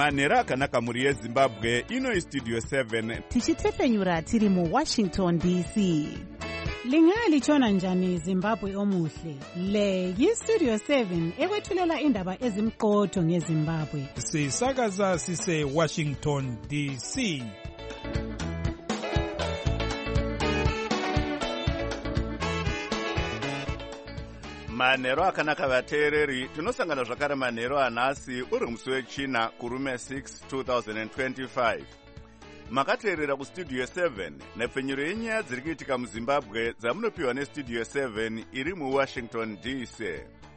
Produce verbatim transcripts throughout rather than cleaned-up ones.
manhero akanaka mhuri yezimbabwe. Ino istudio seven tichitefenyura tiri muwashington D C. Lingalitshona njani Zimbabwe omuhle? Le yistudio seven ekwethulela indaba ezimqotho ngeZimbabwe. Sisakaza sise Washington D C. manhero akanaka vateereri, tinosangana zvakare manhero anhasi uri musi wechina kurume six twenty twenty-five. Makateerera kustudio seven nepfenyuro yenyaya dziri kuitika muzimbabwe dzamunopiwa nestudio seven iri muwashington D C.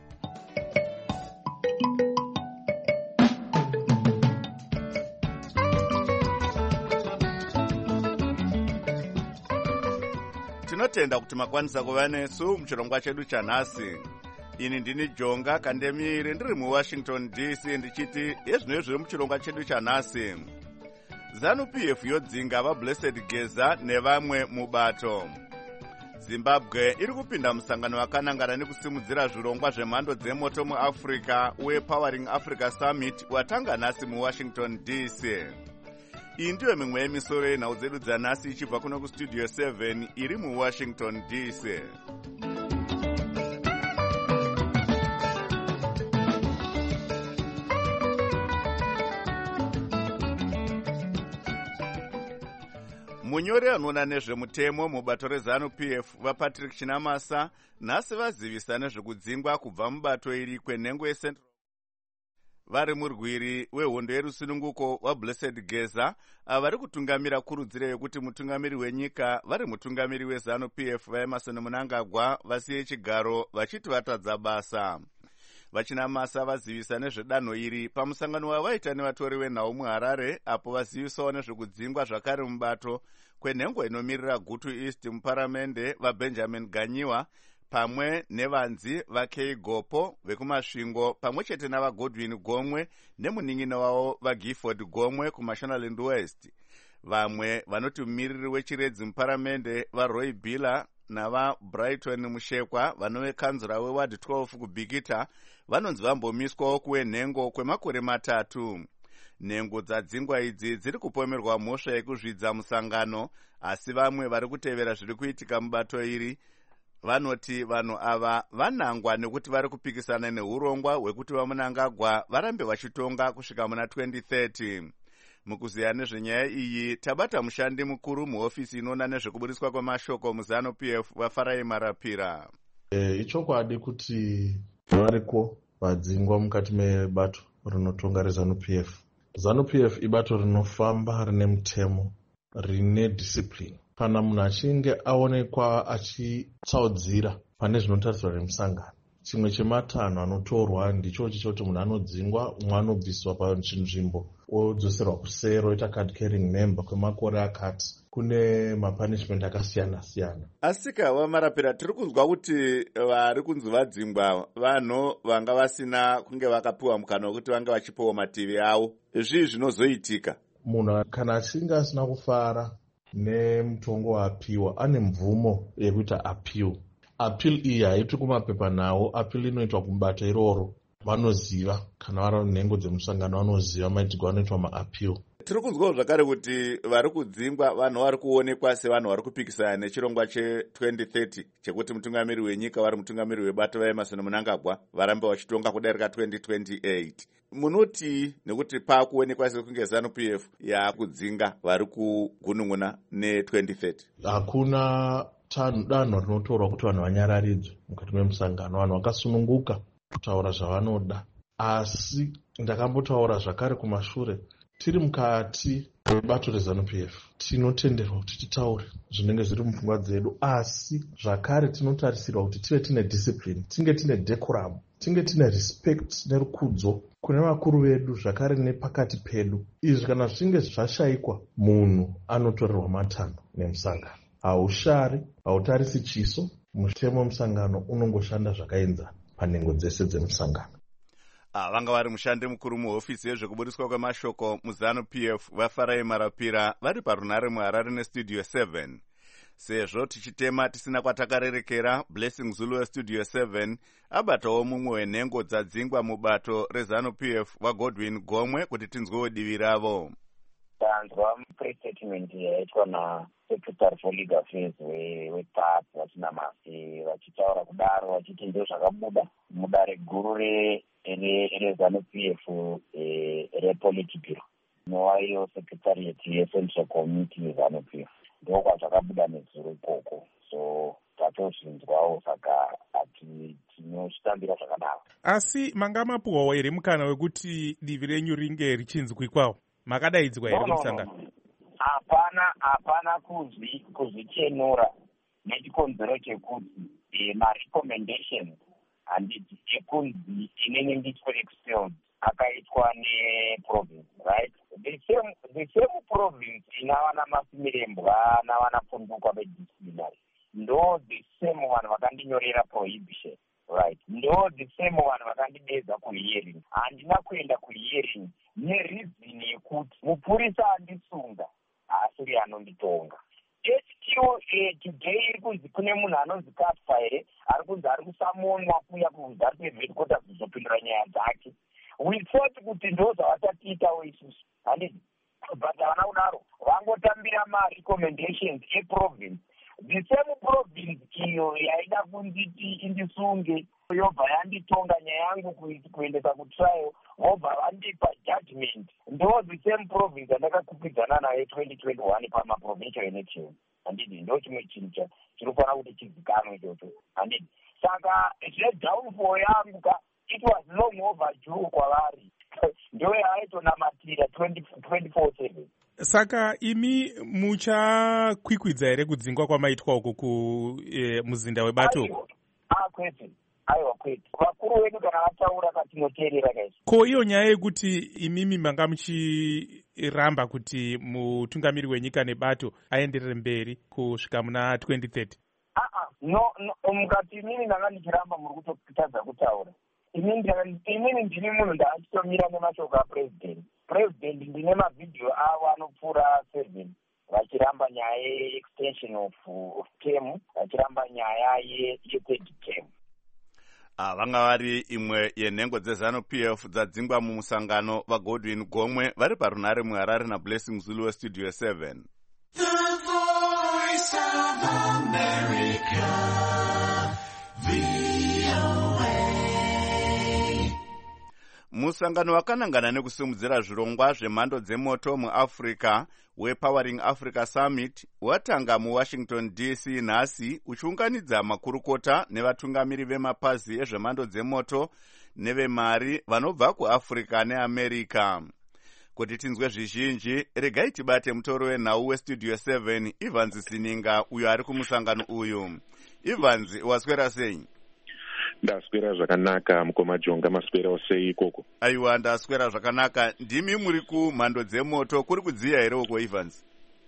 Tinotenda kuti makwanisa kuva nesu muchirongwa chedu chanhasi. Ini ndini Jonga Kandemire ndiri muwashington D C ndichiti ezvino zviri muchirongwa chedu chanhasi. ZANU-P F yodzinga vaBlessed Geza nevamwe mubato. Zimbabwe iri kupinda musangano wakanangana nekusimudzira zvirongwa zvemhando dzemoto muAfrica wePowering Africa Summit watanga nhasi muWashington D C. Iyi ndiyo mimwe yemisoro yenhau dzedu dzanhasi ichibva kuno kustudio seven iri muWashington D C. Munyori anoona nezvemutemo mubato reZANU-P F vaPatrick Chinamasa nhasi vazivisa nezvekudzingwa kubva mubato iri kwenhengo yeCentral vari murwiri wehondo yerusununguko waBlessed Geza avari kutungamira kurudziro yekuti mutungamiri wenyika vari mutungamiri weZANU-P F vaEmerson Mnangagwa vasiye chigaro vachiti vatadza basa. Vachinamasa vazivisa nezvedanho iri pamusangano wavaita nevatori venhau muHarare apo vazivisawo nezvekudzingwa zvakare mubato kwenhengo inomirira Gutu East muparamende vaBenjamin Ganyiwa pamwe nevanzi vaKei Gopo vekumasvingo pamwe chete navaGodwin Gomwe nemunin'ina wavo vaGifford Gomwe kuMashonaland West. Vamwe vanoti mumiriri wechiredzi muparamende vaRoy Billa navaBrighton Mushekwa vanove kanzura weward twelve kubhikita vanonzi vambomiswawo kuwenhengo kwemakore matatu. Nhengo dzadzingwa idzi dziri kupomerwa mhosva yekuzvidza musangano, asi vamwe vari kutevera zviri kuitika mubato iri vanoti vanhu ava vanangwa nekuti vari kupikisana neurongwa hwekuti vaMnangagwa varambe vachitonga kusvika muna twenty thirty. Mukuziya nezvenyaya iyi tabata mushandi mukuru muhofisi inoona nezvekubudiswa kwemashoko muZANU-P F vaFarai Marapira. E, ichokwadi kuti variko vadzingwa mukati mebato rinotonga reZANU-P F. ZANU-P F ibato rinofamba rine mutemo, rine discipline. Kana munhu achinge aonekwa achitsaudzira pane zvinotariswa nemusangano, chimwe chematanho anotorwa ndicho chichoti munhu anodzingwa, umwe anobviswa pachinzvimbo odzoserwa kusero oita card carrying member kwemakore akati. Kune mapunishment akasiyana siyana. Asika vaMarapira, tiri kunzwa kuti vari kunzi vadzingwa vanhu vanga vasina kunge vakapiwa mukana wekuti vange vachipiwa mativi avo. Zvii zvinozoitika? Munhu kana achinge asina kufara nemutongo waapiwa ane mvumo yekuita appeal. Appeal iyi haitwi kumapepa nawo, appeal inoitwa kubato iroro. Vanoziva kana vari nhengo dzemusangano vanoziva maitirwo anoitwa maappeal. Tiri kunzwawo zvakare kuti vari kudzingwa vanhu vari kuonekwa sevanhu vari kupikisana nechirongwa che-twenty thirty chekuti mutungamiri wenyika vari mutungamiri webato vaEmerson Mnangagwa varambe vachitonga kudarika twenty twenty-eight. Munoti nekuti paakuonekwa sekunge ZANU-P F yakudzinga vari kugunun'una ne-twenty thirty? Hakuna danho rinotorwa kuti vanhu vanyararidzwe mukati memusangano. Vanhu vakasununguka kutaura zvavanoda, asi ndakambotaura zvakare kumashure, tiri mukati mebato reZANU-P F tinotenderwa kuti titaure zvinenge zviri mupfungwa dzedu, asi zvakare tinotarisirwa kuti tive tine discipline, tinge tine decorum, tinge tine respect nerukudzo kune vakuru vedu zvakare nepakati pedu. Izvi kana zvichinge zvashayikwa, munhu anotorerwa matanho nemusangano. Haushari, hautarisi chiso, mutemo wemusangano unongoshanda zvakaenzana panhengo dzese dzemusangano. Ah, vanga vari mushandi mukuru muhofisi yezvekubudiswa kwemashoko muZANU-P F vaFarai Marapira vari parunare muHarare nestudio seven. sezvo tichitema tisina kwatakarerekera. Blessing Zulu westudio seven abatawo mumwe wenhengo dzadzingwa mubato reZANU-P F vaGodwin Gomwe kuti tinzwewo divi ravo. Tanzwa press statement yaitwa naSecretary for Legal Affairs wePATS vachina masi vachitaura kudaro vachiti ndio zvakabuda mudare guru reZANU-P F rePolity Bureau nowayo Secretariat yeCentral Committee yeZANU-P F ndiko kwazvakabuda nezuro ikoko. So tatozvinzwawo saka ati tinoshitambira zvakanaka. Asi manga mapuhwawo here mukana wekuti divi renyu ringe richinzwikwawo? Makadaidzwa here kumusangano? Hapana, hapana kuzvi kuzvichenura nechikonzero chekuti ma-recommendations handiti ekunzi inenge nditwe expelled akaitwa neprovince, right? The same, the same province inavana Masimilembwa navana Pundukwa bedisciplinary. Ndo the same one vakandinyorera prohibition, right? Ndo the same one vakandibeza kuhearing. Handina kuenda kuhearing nereason yekuti mupurisa andisunga asiri anonditonga. H Q eh, today iri kunzi kune munhu anonzi Katfa here ari kunzi ari kusamonwa kuya kunzi ari kuheadquarters kuzopindura nyaya dzake. We thought kuti ndo zvavachatiitawo isusu handiti, but havana kudaro vangotambira ma-recommendations eprovince. The same province iyo yaida kunziti indisunge yobva yanditonga nyaya yangu kuendesa kutrial vobva vandipa judgment. Ndo the same province yandakakupidzana nayo twenty twenty-one pamaprovincial election handiti, ndo chimwe chinhu chinofanira kuti chizikanwe ichocho handiti. Saka zvedownfall yangu ka it was long overdue kwavari ndo yaitonamatira twenty-four seven. Saka imi muchakwikwidza here kudzingwa kwamaitwa uku ku e, muzinda webato? Ah, kwete. Aiwa kwete. Vakuru vedu kana vataura katinoteerera kaizvo. Ko iyo nyaya yekuti imimi manga muchiramba kuti mutungamiri wenyika nebato aenderere mberi kusvika muna twenty thirty? Ah ah, no, no mukati imini ndanga ndichiramba muri kutotadza kutaura. Imini ndini munhu ndaachitomira nemashoko apresident. President ndine mavhidhiyo avo anopfuura seven vachiramba nyaya ye-extension of, of term, vachiramba nyaya ye-third term. Ah, vanga vari imwe yenhengo dzeZANU-P F dzadzingwa mumusangano vaGodwin Gomwe vari parunare muHarare naBlessing Zulu westudio seven. The Voice of America, V O A. Musangano wakanangana nekusimudzira zvirongwa zvemhando dzemoto muAfrica wePowering Africa Summit watanga muWashington D C nhasi uchiunganidza makurukota nevatungamiri vemapazi ezvemhando dzemoto nevemari vanobva kuAfrica neAmerica. Kuti tinzwe zvizhinji, regai tibate mutoro wenhau westudio seven Evans Sininga uyo ari kumusangano uyu. Evans, waswera sei? Ndaswera zvakanaka mukoma Jonga, maswera sei ikoko? Aiwa, ndaswera zvakanaka. Ndimi muri kumhando dzemoto, kuri kudziya here uko Evans?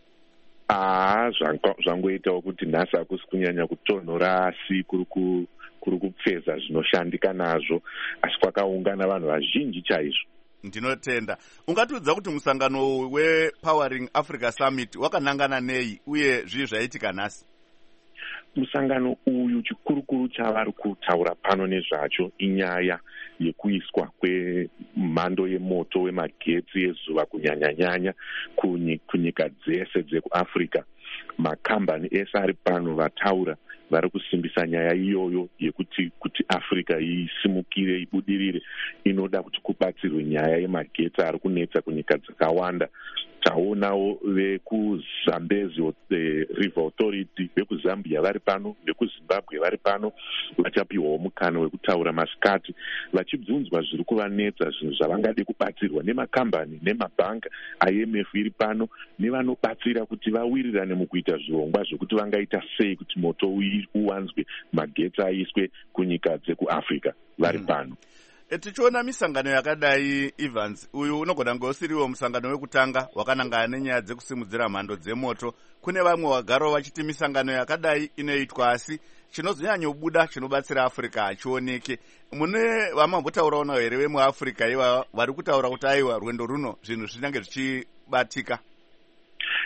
Ah, zvangoitawo kuti nhasi hakusi kunyanya kutonhora asi kuri kupfeza zvinoshandika nazvo, asi kwakaungana vanhu vazhinji chaizvo. Ndinotenda. Ungatiudza kuti musangano wePowering Africa Summit wakanangana nei uye zvii zvaitika nhasi? Musangano uyu chikurukuru chavari kutaura pano nezvacho inyaya yekuiswa kwemhando yemoto wemagetsi ezuva kunyanya-nyanya kunyika dzese dzekuAfrica. Makambani ese ari pano vataura vari kusimbisa nyaya iyoyo yekuti kuti Africa isimukire ibudirire inoda kuti kubatsirwe nyaya yemagetsi ari kunetsa kunyika dzakawanda. Taonawo vekuZambezi River Authority, vekuZambia vari pano, vekuZimbabwe vari pano, vachapiwawo mukana wekutaura masikati vachibvunzwa zviri kuvanetsa, zvinhu zvavangade kubatsirwa nemakambani nemabhanga. I M F iri pano nevanobatsira kuti vawirirane mukuita zvirongwa zvokuti vangaita sei kuti moto uwanzwe, magetsi aiswe kunyika dzekuAfrica vari pano. Mm. Tichiona misangano yakadai Evans, uyu unogona kunge usiriwo musangano wekutanga wakanangana nenyaya dzekusimudzira mhando dzemoto. Kune vamwe vagaro vachiti misangano yakadai inoitwa asi chinozonyanya kubuda chinobatsira Africa hachioneke. Mune vamambotaurawo nawo here vemuAfrica iva vari kutaura kuti aiwa rwendo runo zvinhu zvinenge zvichibatika?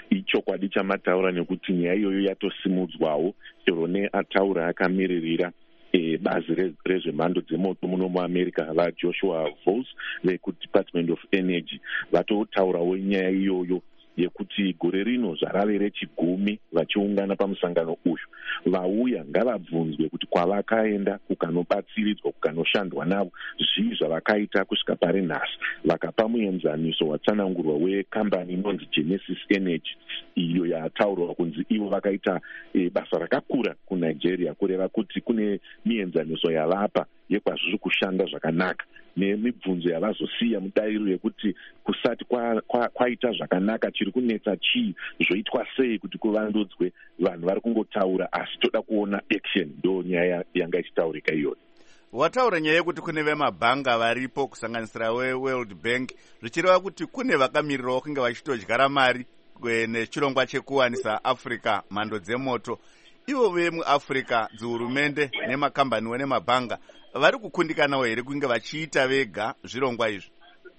ichokwadi chamataura nekuti nyaya iyoyo yatosimudzwawo chero neataura akamiririra E, bazi rezvemhando dzemoto muno muamerica vajoshua Voss vekudepartment of energy vatotaurawo nyaya iyoyo yekuti gore rino zvarave rechigumi vachiungana pamusangano uyu. Vauya ngavabvunzwe kuti kwavakaenda kukanobatsiridzwa kukanoshandwa navo zvii zvavakaita kusvika pari nhasi. Vakapa muenzaniso watsanangurwa wekambani inonzi Genesis Energy iyo yataurwa kunzi ivo vakaita e, basa rakakura kunigeria kureva kuti kune mienzaniso yavapa yekwazviri kushanda zvakanaka nemibvunzo yavazosiya mudairo yekuti kusati kwaita kwa, kwa zvakanaka chiri kunetsa chii, zvoitwa sei kuti kuvandudzwe. Vanhu vari kungotaura asi toda kuona action, ndo nyaya yanga ichitaurika iyoyo. Wataura nyaya yekuti kune vemabhanga varipo kusanganisira weWorld Bank zvichireva kuti kune vakamirirawo kunge vachitodyara mari nechirongwa chekuwanisa Africa mhando dzemoto. Ivo vemuAfrica dzihurumende nemakambaniwo nemabhanga vari kukundikanawo here kunge vachiita vega zvirongwa izvi?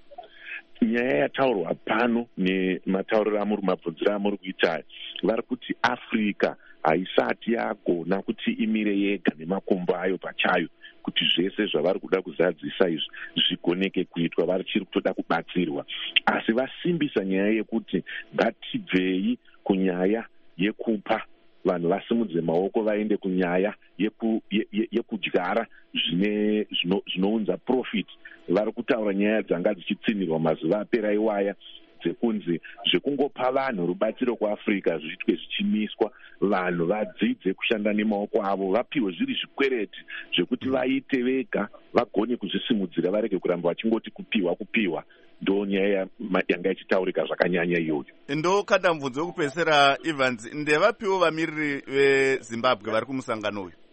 Nyaya yataurwa pano nematauriro amuri mabvunziro amuri kuita vari kuti Africa haisati yagona kuti imire yega nemakumbo ayo pachayo kuti zvese zvavari kuda kuzadzisa izvi zvigoneke kuitwa. Vari chiri kutoda kubatsirwa asi vasimbisa nyaya yekuti ngatibvei kunyaya yekupa vanhu vasimudze maoko vaende kunyaya yeku, ye, ye, yekudyara zvine zvinounza profit. Vari kutaura nyaya dzanga dzichitsinirwa mazuva apera iwaya dzekunzi zvekungopa vanhu rubatsiro kuAfrica zviitwe zvichimiswa, vanhu vadzidze kushanda nemaoko avo, vapiwe zviri zvikwereti zvekuti vaite vega vagone kuzvisimudzira varege kuramba vachingoti kupiwa kupiwa. Ndo nyaya yanga ichitaurika zvakanyanya iyoyo. Ndo kada mubvunzo wekupedzisira Evans, ndevapiwo vamiriri veZimbabwe vari kumusangano uyu?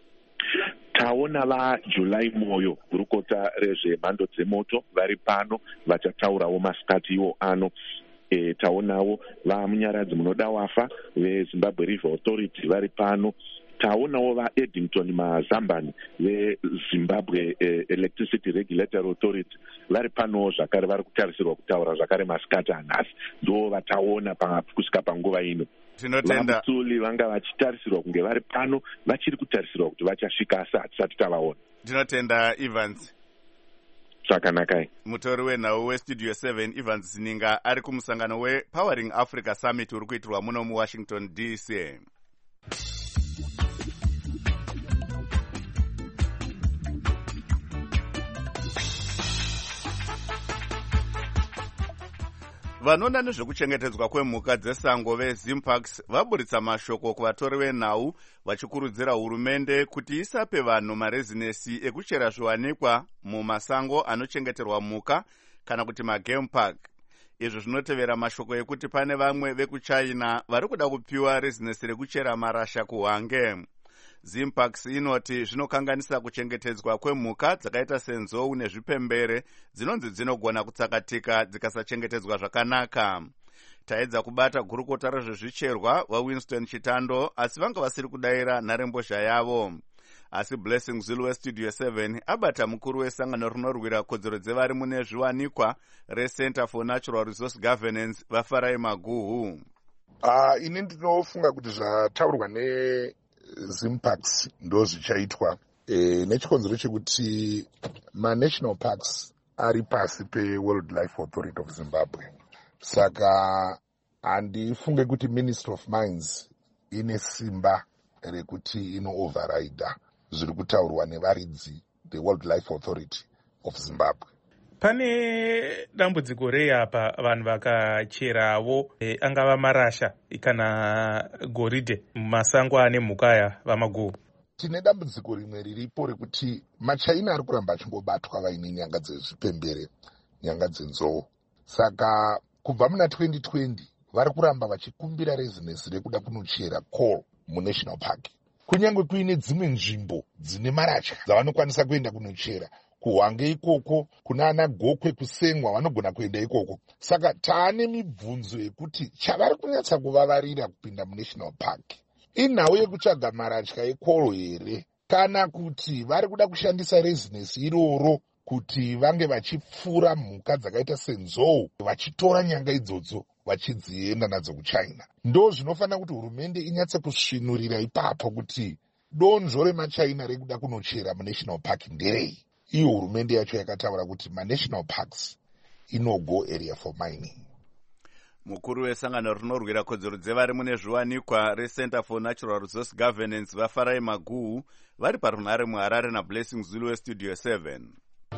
Taona vaJulai Moyo, gurukota rezvemhando dzemoto vari pano vachataurawo masikati iwo ano. E, taonawo vamunyaradzi munoda wafa veZimbabwe River Authority vari pano. Taonawo vaEddington Mazambani veZimbabwe eh, Electricity Regulatory Authority vari pano zvakare vari kutarisirwa kutaura zvakare masikati anhasi. Ndo vataona kusvika panguva ino. Tinotenda vaMutsuli vanga vachitarisirwa kunge vari pano vachiri kutarisirwa kuti vachasvika asi hatisati tavaona. Tinotenda Evans. Zvakanakai. Mutori wenhau westudio seven Evans Zininga ari kumusangano wePowering Africa Summit uri kuitirwa muno muWashington D C. Vanoona nezvekuchengetedzwa kwemhuka dzesango veZimpax vaburitsa mashoko kuvatori venhau vachikurudzira hurumende kuti isape vanhu marezinesi ekuchera zviwanikwa mumasango anochengeterwa mhuka kana kuti magame park. Izvi zvinotevera mashoko ekuti pane vamwe vekuChina vari kuda kupiwa rezinesi rekuchera marasha kuhwange. Zimpax inoti zvinokanganisa kuchengetedzwa kwemhuka dzakaita senzou nezvipembere dzinonzi dzinogona kutsakatika dzikasachengetedzwa zvakanaka. Taedza kubata gurukota rezvezvicherwa vaWinston Chitando asi vanga vasiri kudayira nharembozha yavo. Asi Blessing Zulu westudio seven abata mukuru wesangano rinorwira kodzero dzevari mune zviwanikwa reCenter for Natural Resource Governance vaFarai Maguhu. Uh, ini ndinofunga kuti zvataurwa ne Zimpax ndo zvichaitwa e, nechikonzero chekuti ma-national parks ari pasi peWildlife Authority of Zimbabwe. Saka handifunge kuti Ministry of Mines ine simba rekuti ino-override zviri kutaurwa nevaridzi veWildlife Authority of Zimbabwe. Pane dambudziko rei apa vanhu vakacherawo e, angava marasha kana goridhe mumasango ane mhuka aya vamaguhu? Tine dambudziko rimwe riripo rekuti maChina ari kuramba achingobatwa vaine nyanga dzezvipembere, nyanga dzenzou. Saka kubva muna twenty twenty vari kuramba vachikumbira rezinesi rekuda kunochera coal muNational Park. Kunyange kuine dzimwe nzvimbo dzine marasha dzavanokwanisa kuenda kunochera. Kuhwange ikoko, kuna ana gokwe kusengwa vanogona kuenda ikoko. Saka taane mibvunzo yekuti chavari kunyatsa kuvavarira kupinda muNational Park inhau yekutsvaga marasha ekoro here kana kuti vari kuda kushandisa rezinesi iroro kuti vange vachipfura mhuka dzakaita senzou vachitora nyanga idzodzo vachidzienda nadzo kuchina. Ndo zvinofanira kuti hurumende inyatse kusvinurira ipapo kuti donzvo remachina rekuda kunochera munational park nderei. Iyo hurumende yacho yakataura kuti manational parks inogo area for mining. Mukuru wesangano rinorwira kodzero dzevari mune zviwanikwa reCenter for Natural Resource Governance vaFarai Maguhu vari parunhare muHarare naBlessing Zulu weStudio seven.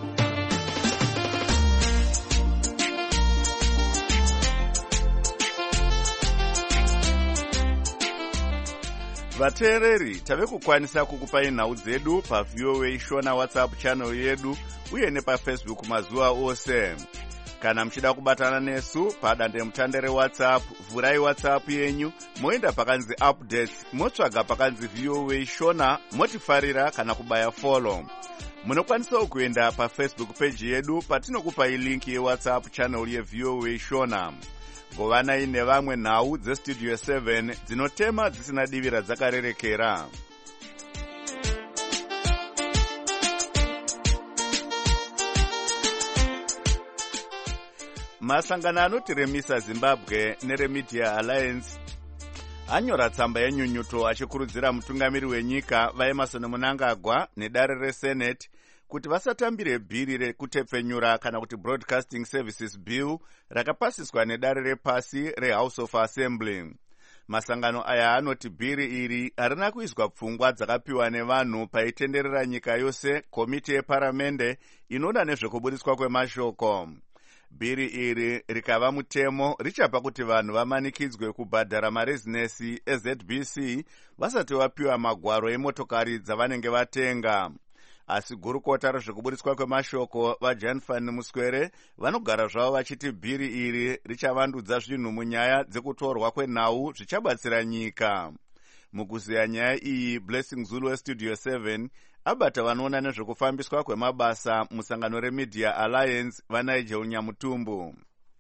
Vateereri, tave kukwanisa kukupai nhau dzedu paVoa Shona WhatsApp channel yedu uye nepaFacebook mazuva ose. Kana mchida kubatana nesu padande mutande reWhatsApp, vurai WhatsApp yenyu, moenda pakanzi updates, motsvaga pakanzi Voa Shona, motifarira kana kubaya follow. Munokwanisa kuenda paFacebook page yedu patinokupai link yeWhatsApp channel yeVoa Shona. Govanai nevamwe nhau dzeStudio seven dzinotema dzisina divira dzakarerekera. Masangano anoti Remisa Zimbabwe neRemedia Alliance anyora tsamba yenyunyuto achikurudzira mutungamiri wenyika vaEmmerson Mnangagwa nedare reSenate kuti vasatambire bhiri rekutepfenyura kana kuti Broadcasting Services Bill rakapasiswa nedare repasi reHouse of Assembly. Masangano aya anoti bhiri iri harina kuiswa pfungwa dzakapiwa nevanhu paitenderera nyika yose komiti yeparamende inoda nezvekubudiswa kwemashoko. Bhiri iri rikava mutemo richapa kuti vanhu vamanikidzwe kubhadhara marezinesi eZ B C vasati vapiwa magwaro emotokari dzavanenge vatenga. Asi gurukota rezvekubudiswa kwemashoko vaJan van Muswere vanogara zvavo vachiti bhiri iri richavandudza zvinhu munyaya dzekutorwa kwenhau zvichabatsira nyika. Mukuziya nyaya iyi, Blessing Zulu weStudio seven abata vanoona nezvekufambiswa kwemabasa musangano reMedia Alliance vaNigel Nyamutumbu.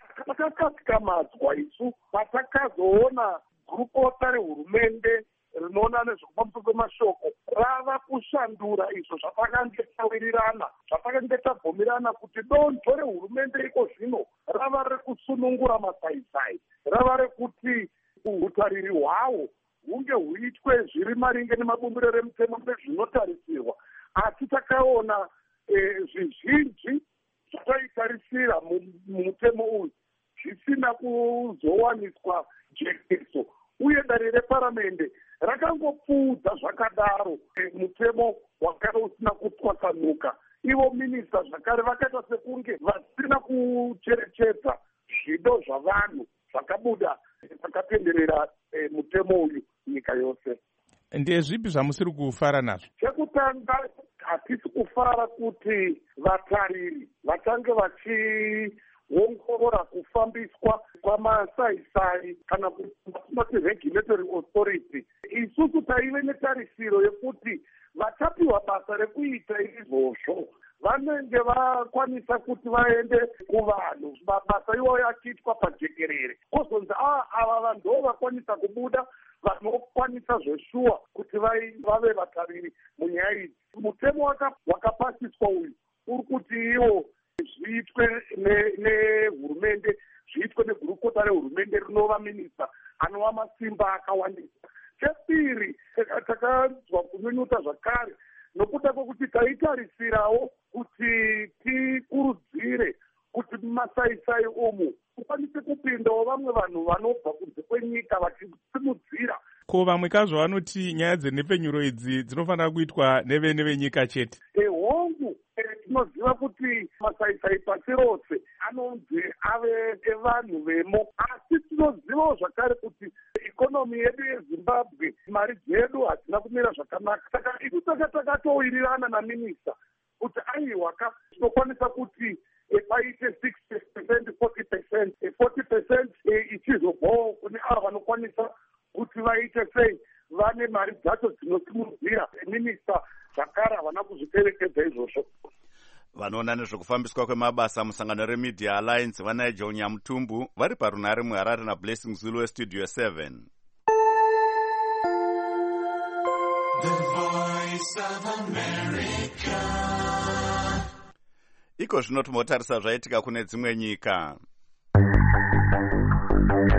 Takakatsikamatswa isu patakazoona gurukota rehurumende rinoona nezvekufambiswa kwemashoko rava kushandura izvo zvatakange tawirirana, zvatakange tabvumirana kuti donzvo rehurumende iko zvino rava rekusunungura masaisai, rava rekuti utariri hwawo hunge huitwe zviri maringe nemabumbiro remutemo nezvinotarisirwa. Asi takaona e, zvizhinji zvataitarisira mumutemo uyu zvisina kuzowaniswa jekeso, uye dare reparamende rakangopfuudza zvakadaro e, mutemo wakare usina kutwasanuka. Ivo minista zvakare vakaita sekunge vasina kucherechedza zvido zvavanhu zvakabuda zvakatenderera e, mutemo uyu nyika yose. Ndezvipi zvamusiri kufara nazvo? Chekutanga, hatisi kufara kuti vatariri vatange vachiongorora kufambiswa kwamasaisai kana kuti regulatory authority. Isusu taive netarisiro yekuti vachapiwa basa rekuita izvozvo vanenge vakwanisa kuti vaende kuvanhu, mabasa iwayo achiitwa pajekerere, kwozonzi ava vanhu ndo vakwanisa kubuda vanokwanisa zveshuwa kuti vave vatariri munyaya idzi. Mutemo wakapasiswa uyu uri kuti iwo zviitwe nehurumende, zviitwe negurukota rehurumende rinova minista anova masimba akawandisa. Chepiri, takanzwa kunyunyuta zvakare nokuda kwekuti taitarisirawo kuti tikurudzire kuti masaisai umu ukwanise kupindawo vamwe vanhu vanobva kunze kwenyika vachisimudzira. Ko vamwe kazvo vanoti nyaya dzenhepfenyuro idzi dzinofanira kuitwa nevene venyika chete? E, hongu e, tinoziva kuti masaisai pasi rose anonzi ave evanhu vemo, asi tinozivawo zvakare kuti ikonomi yedu yeZimbabwe mari dzedu hadzina kumira zvakanaka. Saka isu taka takatowirirana naminista kuti aiwa ka tinokwanisa kuti paite sixty percent, forty percent, forty percent ichizobvawo kune ava vanokwanisa kuti vaite sei, vane mari dzacho dzinosimudzira. Minista zvakare havana kuzviperekedza izvozvo. Vanoona nezvekufambiswa kwemabasa musangano reMedia Alliance vaNigel Nyamutumbu vari parunhare muHarare naBlessing Zulu weStudio seven. The Voice of America. Iko zvino timotarisa zvaitika kune dzimwe nyika.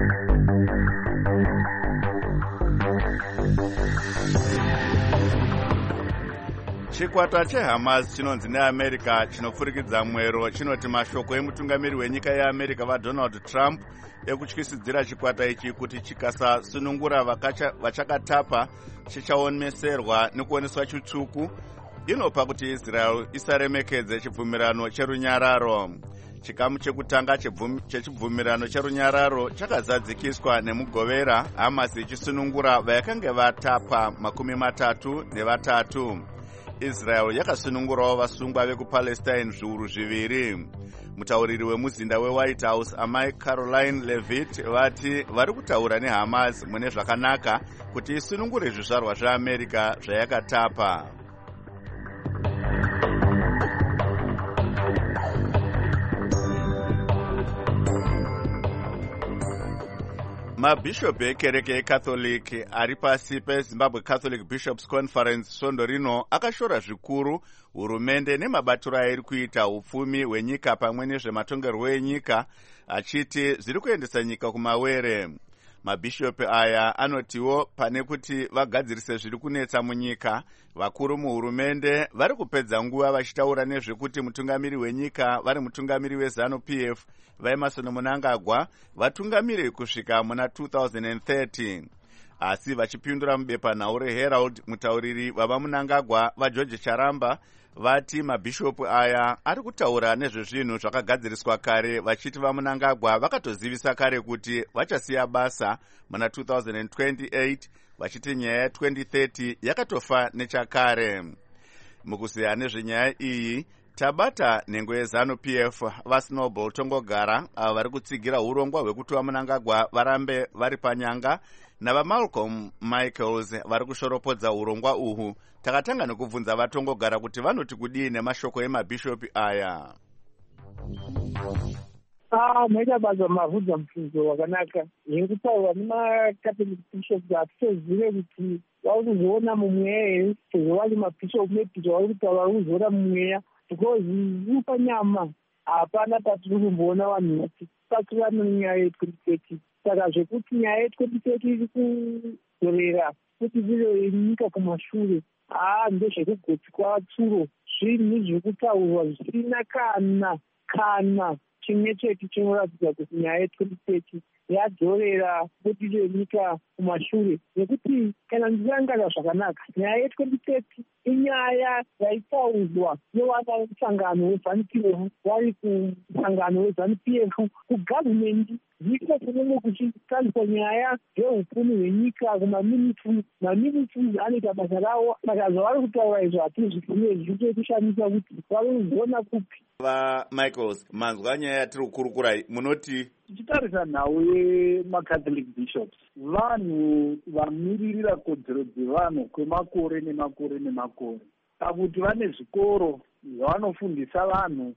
chikwata chehamas chinonzi neamerica chinopfurikidza mwero chinoti mashoko emutungamiri wenyika yeamerica vadonald trump ekutyisidzira chikwata ichi kuti chikasasunungura vachakatapa chichaomeserwa nekuoneswa chitsvuku inopa kuti israel isaremekedze chibvumirano cherunyararo. Chikamu chekutanga chechibvumirano cherunyararo chakazadzikiswa nemugovera hamas ichisunungura vayakanga vatapa makumi matatu nevatatu. Israel yakasunungurawo vasungwa vekupalestine zviuru zviviri. Mutauriri wemuzinda wewhite house amai Caroline Levitt vati vari kutaura nehamas mune zvakanaka kuti isunungure zvizvarwa zveamerica zvayakatapa. Mabhishop ekereke yeCatholic ari pasi peZimbabwe Catholic Bishops Conference svondo rino akashora zvikuru hurumende nemabatiro airi kuita upfumi hwenyika pamwe nezvematongerwo enyika achiti zviri kuendesa nyika kumawere. Mabhishop aya anotiwo pane kuti vagadzirise zviri kunetsa munyika, vakuru muhurumende vari kupedza nguva vachitaura nezvekuti mutungamiri wenyika vari mutungamiri weZANU P F vaEmmerson Mnangagwa vatungamiri kusvika muna two thousand thirty. Asi vachipindura mubepa nhau reHerald, mutauriri vavaMnangagwa vaGeorge Charamba vati mabhishopu aya ari kutaura nezvezvinhu zvakagadziriswa kare, vachiti vaMnangagwa vakatozivisa kare kuti vachasiya basa muna two thousand twenty-eight, vachiti nyaya twenty thirty yakatofa nechakare. Mukuziya nezvenyaya iyi tabata nhengo yeZANU P F vaSnowball Tongogara ava vari kutsigira urongwa hwekuti vaMnangagwa varambe vari panyanga navaMalcolm Michaels vari kushoropodza urongwa uhu. Takatanga nekubvunza vaTongogara kuti vanoti kudii nemashoko emabhishopi aya. Ah, maita basa mavhudza mubvunzo wakanaka. Yekutaura nemaCatholic bishops hatitozive kuti vari kuzoona mumweya here sezvo vari mabhishopu nebhishopu vari kutaura vari kuzoona mumweya, because mupanyama hapana patiri kumboona vanhu vachipaturana nenyaya yetwenty thirty. Saka zvekuti nyaya yetwenty thirty iri kuzorera kuti iri nyika kumashure, haa ndezvekugotsi kwatsuro, zvinhu zvekutaurwa zvisina kana kana chimwe chete chinoratidza kuti nyaya yetwenty thirty yadzorera kuti iri nyika kumashure. Nekuti kana ndichirangarira zvakanaka, nyaya yetwenty thirty inyaya yaitaurwa nevana vemusangano weZANU P F vari kumusangano weZANU P F kugavhumendi, ndiko kunenge kuchitariswa nyaya dzehupfumi hwenyika kumaministries. Maministries anoita basa ravo, saka zvavari kutaura izvo hatizvizive, zvichikushamisa kuti vari kuzona kupi. VaMichaels, manzwa nyaya yatiri kukurukurai, munoti? Tichitarisa nhau yemaCatholic bishops, vanhu vamiririra kodzero dzevanhu kwemakore nemakore nemakore, pakuti vane zvikoro zvavanofundisa vanhu,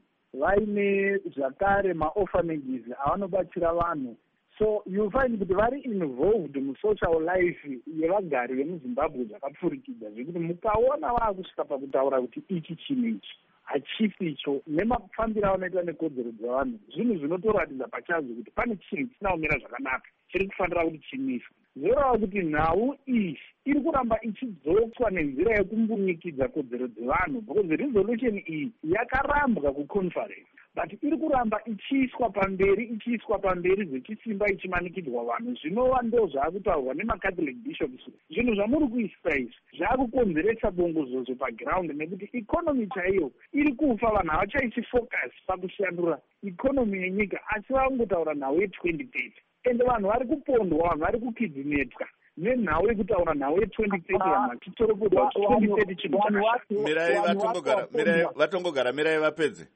vaine zvakare maorphanages avanobatsira vanhu. So you find kuti vari involved musocial life yevagari vemuZimbabwe zvakapfurikidza, zvekuti mukaona vaakusvika pakutaura kuti ichi chinhu ichi hachisi icho, nemafambiro avanoita nekodzero dzevanhu, zvinhu zvinotoratidza pachazvo kuti pane chinhu chisina kumira zvakanaka chiri kufanira kuti chimiswe. Zvoreva kuti nhau iyi iri kuramba ichidzotswa nenzira yekumbunyikidzwa kodzero dzevanhu, because resolution iyi yakarambwa kuconference, but iri kuramba ichiiswa pamberi ichiiswa pamberi zvechisimba ichimanikidzwa vanhu. Zvinova ndo zvaakutaurwa nemaCatholic bishops. Zvinhu zvamuri kuisa izvi zvaakukonzeresa bongozozo paground, nekuti ikonomi chaiyo iri kufa, vanhu havachaisi focus pakushandura ikonomi yenyika, asi vakungotaura nhau yetwenty thirty, ende vanhu vari kupondwa, vanhu vari kukidzinetwa nenhau yekutaura nhau yetwenty thirty, vanhu vachitoropodwa twenty thirty chinhu chakashata. Mirai vatongogara, mirai vatongogara, mirai vapedze.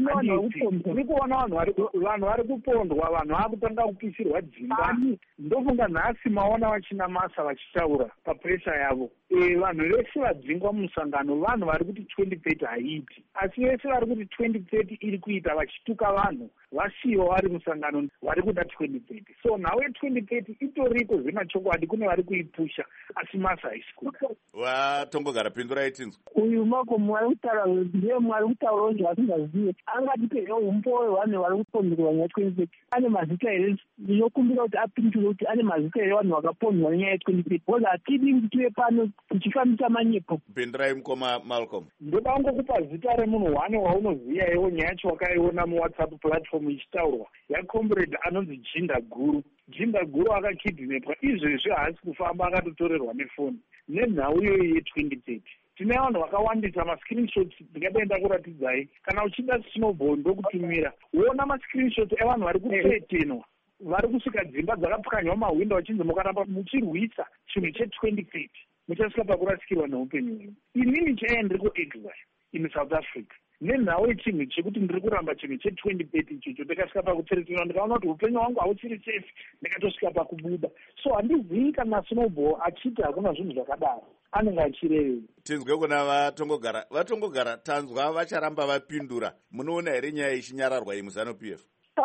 Uri kuona vanhu vari kupondwa, vanhu vakutanga kupisirwa dzimba. Ndofunga nhasi maona vachina masa vachitaura papresa yavo. E, vanhu vese vadzingwa musangano vanhu vari kuti twenty thirty haiiti, asi vese vari kuti twenty thirty iri kuita vachituka vanhu vasiyiwa vari musangano vari kuda twenty thirty. So nhau yetwenty thirty itoriko zvemachokwadi kune vari vari kuipusha asi masi haisi kuda. Watongogara pindurai tinzwa. Uyu Malcolm vari kutaura ndiye mwari kutaura zvasingazive. Angatipe umpo wevanhu vari kupondwa nyaya twenty thirty. Ane mazita here ndinokumbira kuti apindure kuti ane mazita here vanhu vakapondwa nyaya twenty thirty. Because hatidi kuti tive pano tichifambisa manyepo. Pindurai mukoma Malcolm. Ndoda kungokupa zita remunhu wane waunoziva iwo nyaya yacho wakaiona muwhatsapp platform ichitaurwa yacomrade anonzi Jinda Guru. Jinda Guru akakidhinepwa izvezvi haasi kufamba akatotorerwa nefoni nenhau iyoyi ye-twenty thirty. Tine vanhu vakawandisa mascreenshots ndingaenda kuratidzai. Kana uchida snowball ndokutumira uona mascreenshots evanhu vari kutetenwa vari kusvika dzimba dzakapwanywa mahwindo vachinzi mukaramba muchirwisa chinhu che-twenty thirty muchasvika pakurasikirwa neupenyu hwenyu. Inini chaiye ndiri kuexile in South Africa nenhau yechinhu chekuti ndiri kuramba chinhu che-twenty thirty ichocho ndikasvika pakuteretenwa ndikaona kuti upenyu hwangu hauchiri safe ndikatosvika pakubuda. So handizivi kana snowball achiti hakuna zvinhu zvakadaro anenge achirevei. Tinzwe kuna vatongogara vatongogara tanzwa vacharamba vapindura. Munoona here nyaya ichinyararwa iyi muZANU-P F?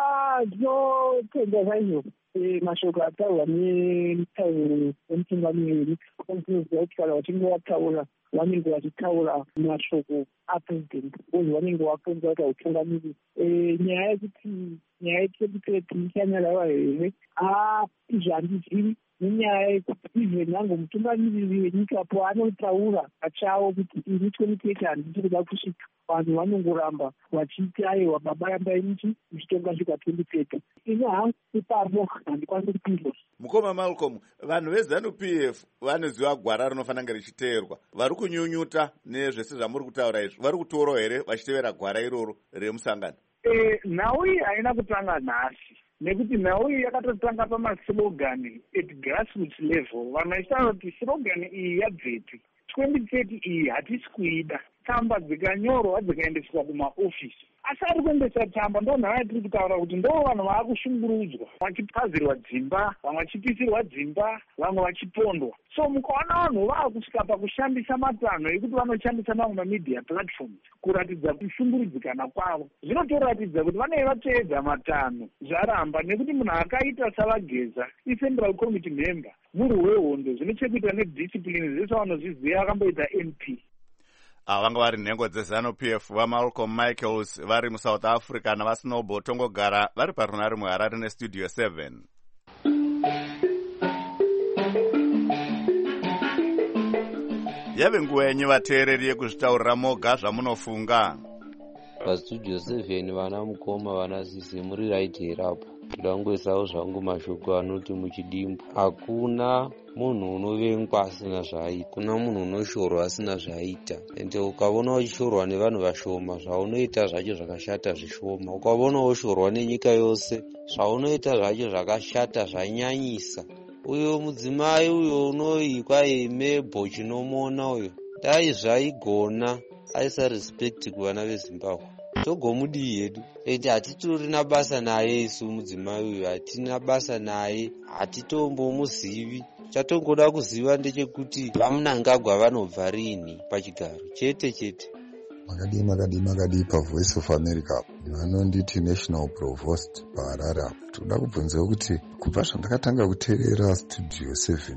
Ndinotenda saizvo mashoko ataurwa nemutauro wemutungamiriri anoziva kuti kana vachinge vataura vanenge vachitaura mashoko apresident uye vanenge vakonza kuti utungamiriri. Nyaya yekuti nyaya yetwenty thirty ichanyararwa here izvi handizivi nenyaya yekuti even nango mutungamiriri wenyika po anotaura pachawo kuti ini twenty thirty handisi kuda kusvika. Vanhu vanongoramba vachiti aiwa baba rambai muchi muchitonga svika twenty thirty. Ini hangu ipapo handikwanisi kupindura. Mukoma Malcolm, vanhu veZANU-P F vanoziva gwara rinofanira kunge richiteerwa. Vari kunyunyuta nezvese zvamuri kutaura izvi. Vari kutorawo here vachitevera gwara iroro remusangano? Eh, nhau iyi haina kutanga nhasi. Nekuti nhau iyi yakatotanga pamaslogani at grassroots level. Vanhu vachitaura kuti slogani iyi yabvepi. twenty thirty iyi hatisi kuida. Tsamba dzikanyorwa dzikaendeswa kumaofisi. Asi ari kuendesa tsamba ndo nhaya yatiri kutaura kuti ndo vanhu vaakushungurudzwa vachipazirwa dzimba, vamwe vachipisirwa dzimba, vamwe vachipondwa. So mukaona vanhu vaakusvika pakushandisa matanho ekuti vanoshandisa mamwe mamedia platforms kuratidza kushungurudzikana kwavo. Zvinotoratidza kuti vanenge vateedza matanho zvaramba nekuti munhu akaita savageza iCentral Committee member muri wehondo zvine chekuita nediscipline zvese vanozviziva akamboita M P. Vanga vari nhengo dzeZANU-P F vaMalcolm Michaels vari muSouth Africa navaSnowball Tongogara vari parunare muHarare neStudio seven. Yave nguva yenyu vateereri yekuzvitaurira moga zvamunofunga. PaStudio seven vana mukoma vana sisi muri right here apo. Ndangoisawo zvangu mashoko anoti muchidimbu hakuna munhu unovengwa asina zvaaita, kuna munhu unoshorwa asina zvaaita. Ende ukavona uchishorwa nevanhu vashoma zvaunoita zvacho zvakashata zvishoma, ukavona ushorwa nenyika yose zvaunoita zvacho zvakashata zvanyanyisa. Uyo mudzimai uyo unoikwa imebho chinomona uyo dai zvaigona aisa respect kuvana veZimbabwe togomudii yedu. Ende hatitorina basa naye isu mudzimai uyu, hatina basa naye, hatitombomuzivi. Chatongoda kuziva ndechekuti vamunangagwa vanobva rini pachigaro chete chete. Makadii makadii makadii paVoice of America vanonditi National Provost paHarare. Toda kubvunzawo kuti kubva zvandakatanga kuteerera Studio seven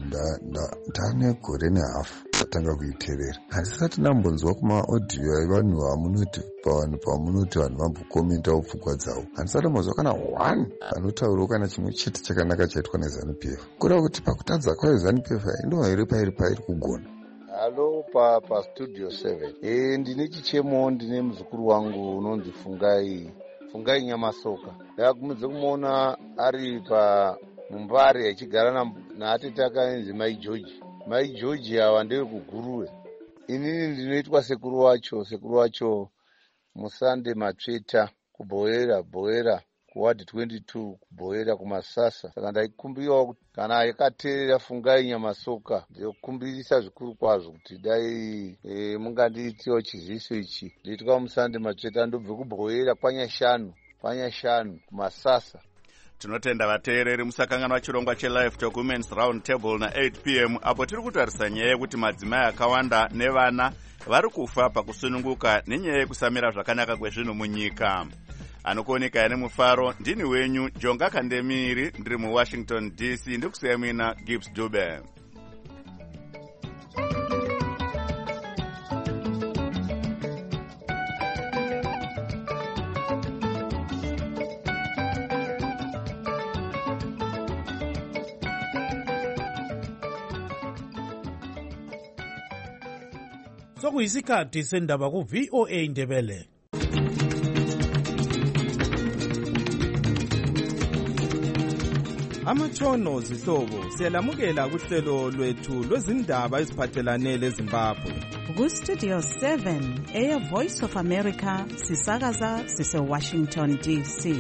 ndane gore nehafu ndatanga kuiteerera, handisati ndambonzwa kumaaudio evanhu vamunoti pavanhu pamunoti vanhu vambokomentawo pfungwa dzavo, handisati ndambonzwa kana one anotaurawo kana chimwe chete chakanaka chaitwa neZANU-P F. Kuda kuti pakutadza kwayo ZANU-P F ndo here pairi pairi kugona. Halo pa pa Studio seven. Eh, ndine chichemo, ndine muzukuru wangu unonzi Fungai Fungai Nyamasoka. Ndakumudza kumuona ari pa Mumbare achigara na, na atete akanzi Mai George. Mai George awa ndiri kuguruwe. Inini ndinoitwa sekuru wacho, sekuru wacho Musande Matsveta kuBhoera Bhoera kuward twenty-two kuBhoera kuMasasa. Saka ndaikumbiwa kana yakateerera Fungai Nyamasoka ndinokumbirisa zvikuru kwazvo kuti dai e, mungandiitiwo chiziviso ichi. Nditwa Musande Matsveta ndobve kuBhoera kwanyashanu kwanyashanu kuMasasa. Tinotenda vateereri musakanganwa chirongwa cheLive Talk Women's Round Table na eight p m apo tiri kutarisa nyaya yekuti madzimai akawanda nevana vari kufa pakusununguka nenyaya yekusamira zvakanaka kwezvinhu munyika. Anokuoneka ane mufaro ndini wenyu Jonga Kandemiri ndiri muWashington D C ndikusiyamina Gibbs Dube. sokuyisikhathi sendaba ku-V O A Ndebele. Amatshono zihlobo siyalamukela kuhlelo lwethu lwezindaba eziphathelane leZimbabwe. Ku-Studio seven eya Voice of America sisakaza sise-Washington D C.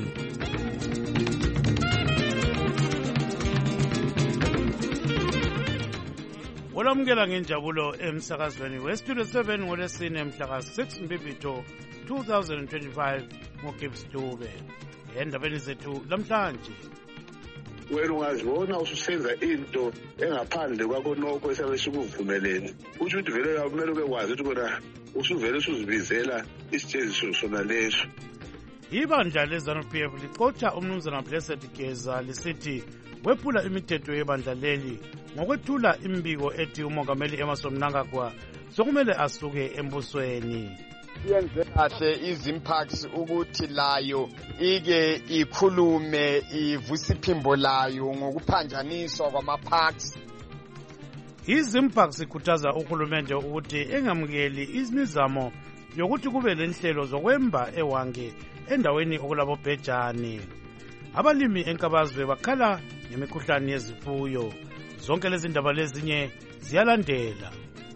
Olamukela ngenjabulo emsakazweni we-Studio seven ngolesine mhla six Mbibito twenty twenty-five ngoGibbs Dube. Endabeni zethu lamhlanje. Wena ungazibona ususenza into engaphandle kwakho nokho esabe sikuvumelene usho ukuthi vele kumele ube wazi ukuthi kona usuvele usuzibizela isijeziso sona leso. Ibandla le-ZANU-P F lixotsha umnumzana Blessed Geza lisithi wephula imithetho yebandla leli ngokwethula imbiko ethi umongameli Emmerson Mnangagwa sokumele asuke embusweni. Yenze kahle izimpacts ukuthi layo ike ikhulume ivuse iphimbo layo ngokuphanjaniswa kwama-parks. Izimpacts ikhuthaza uhulumende ukuthi engamukeli imizamo yokuthi kube lenhlelo zokwemba ewange endaweni okulabo bhejane. Abalimi enkabazwe bakhala ngemikhuhlane yezifuyo. Zonke lezi ndaba lezinye ziyalandela.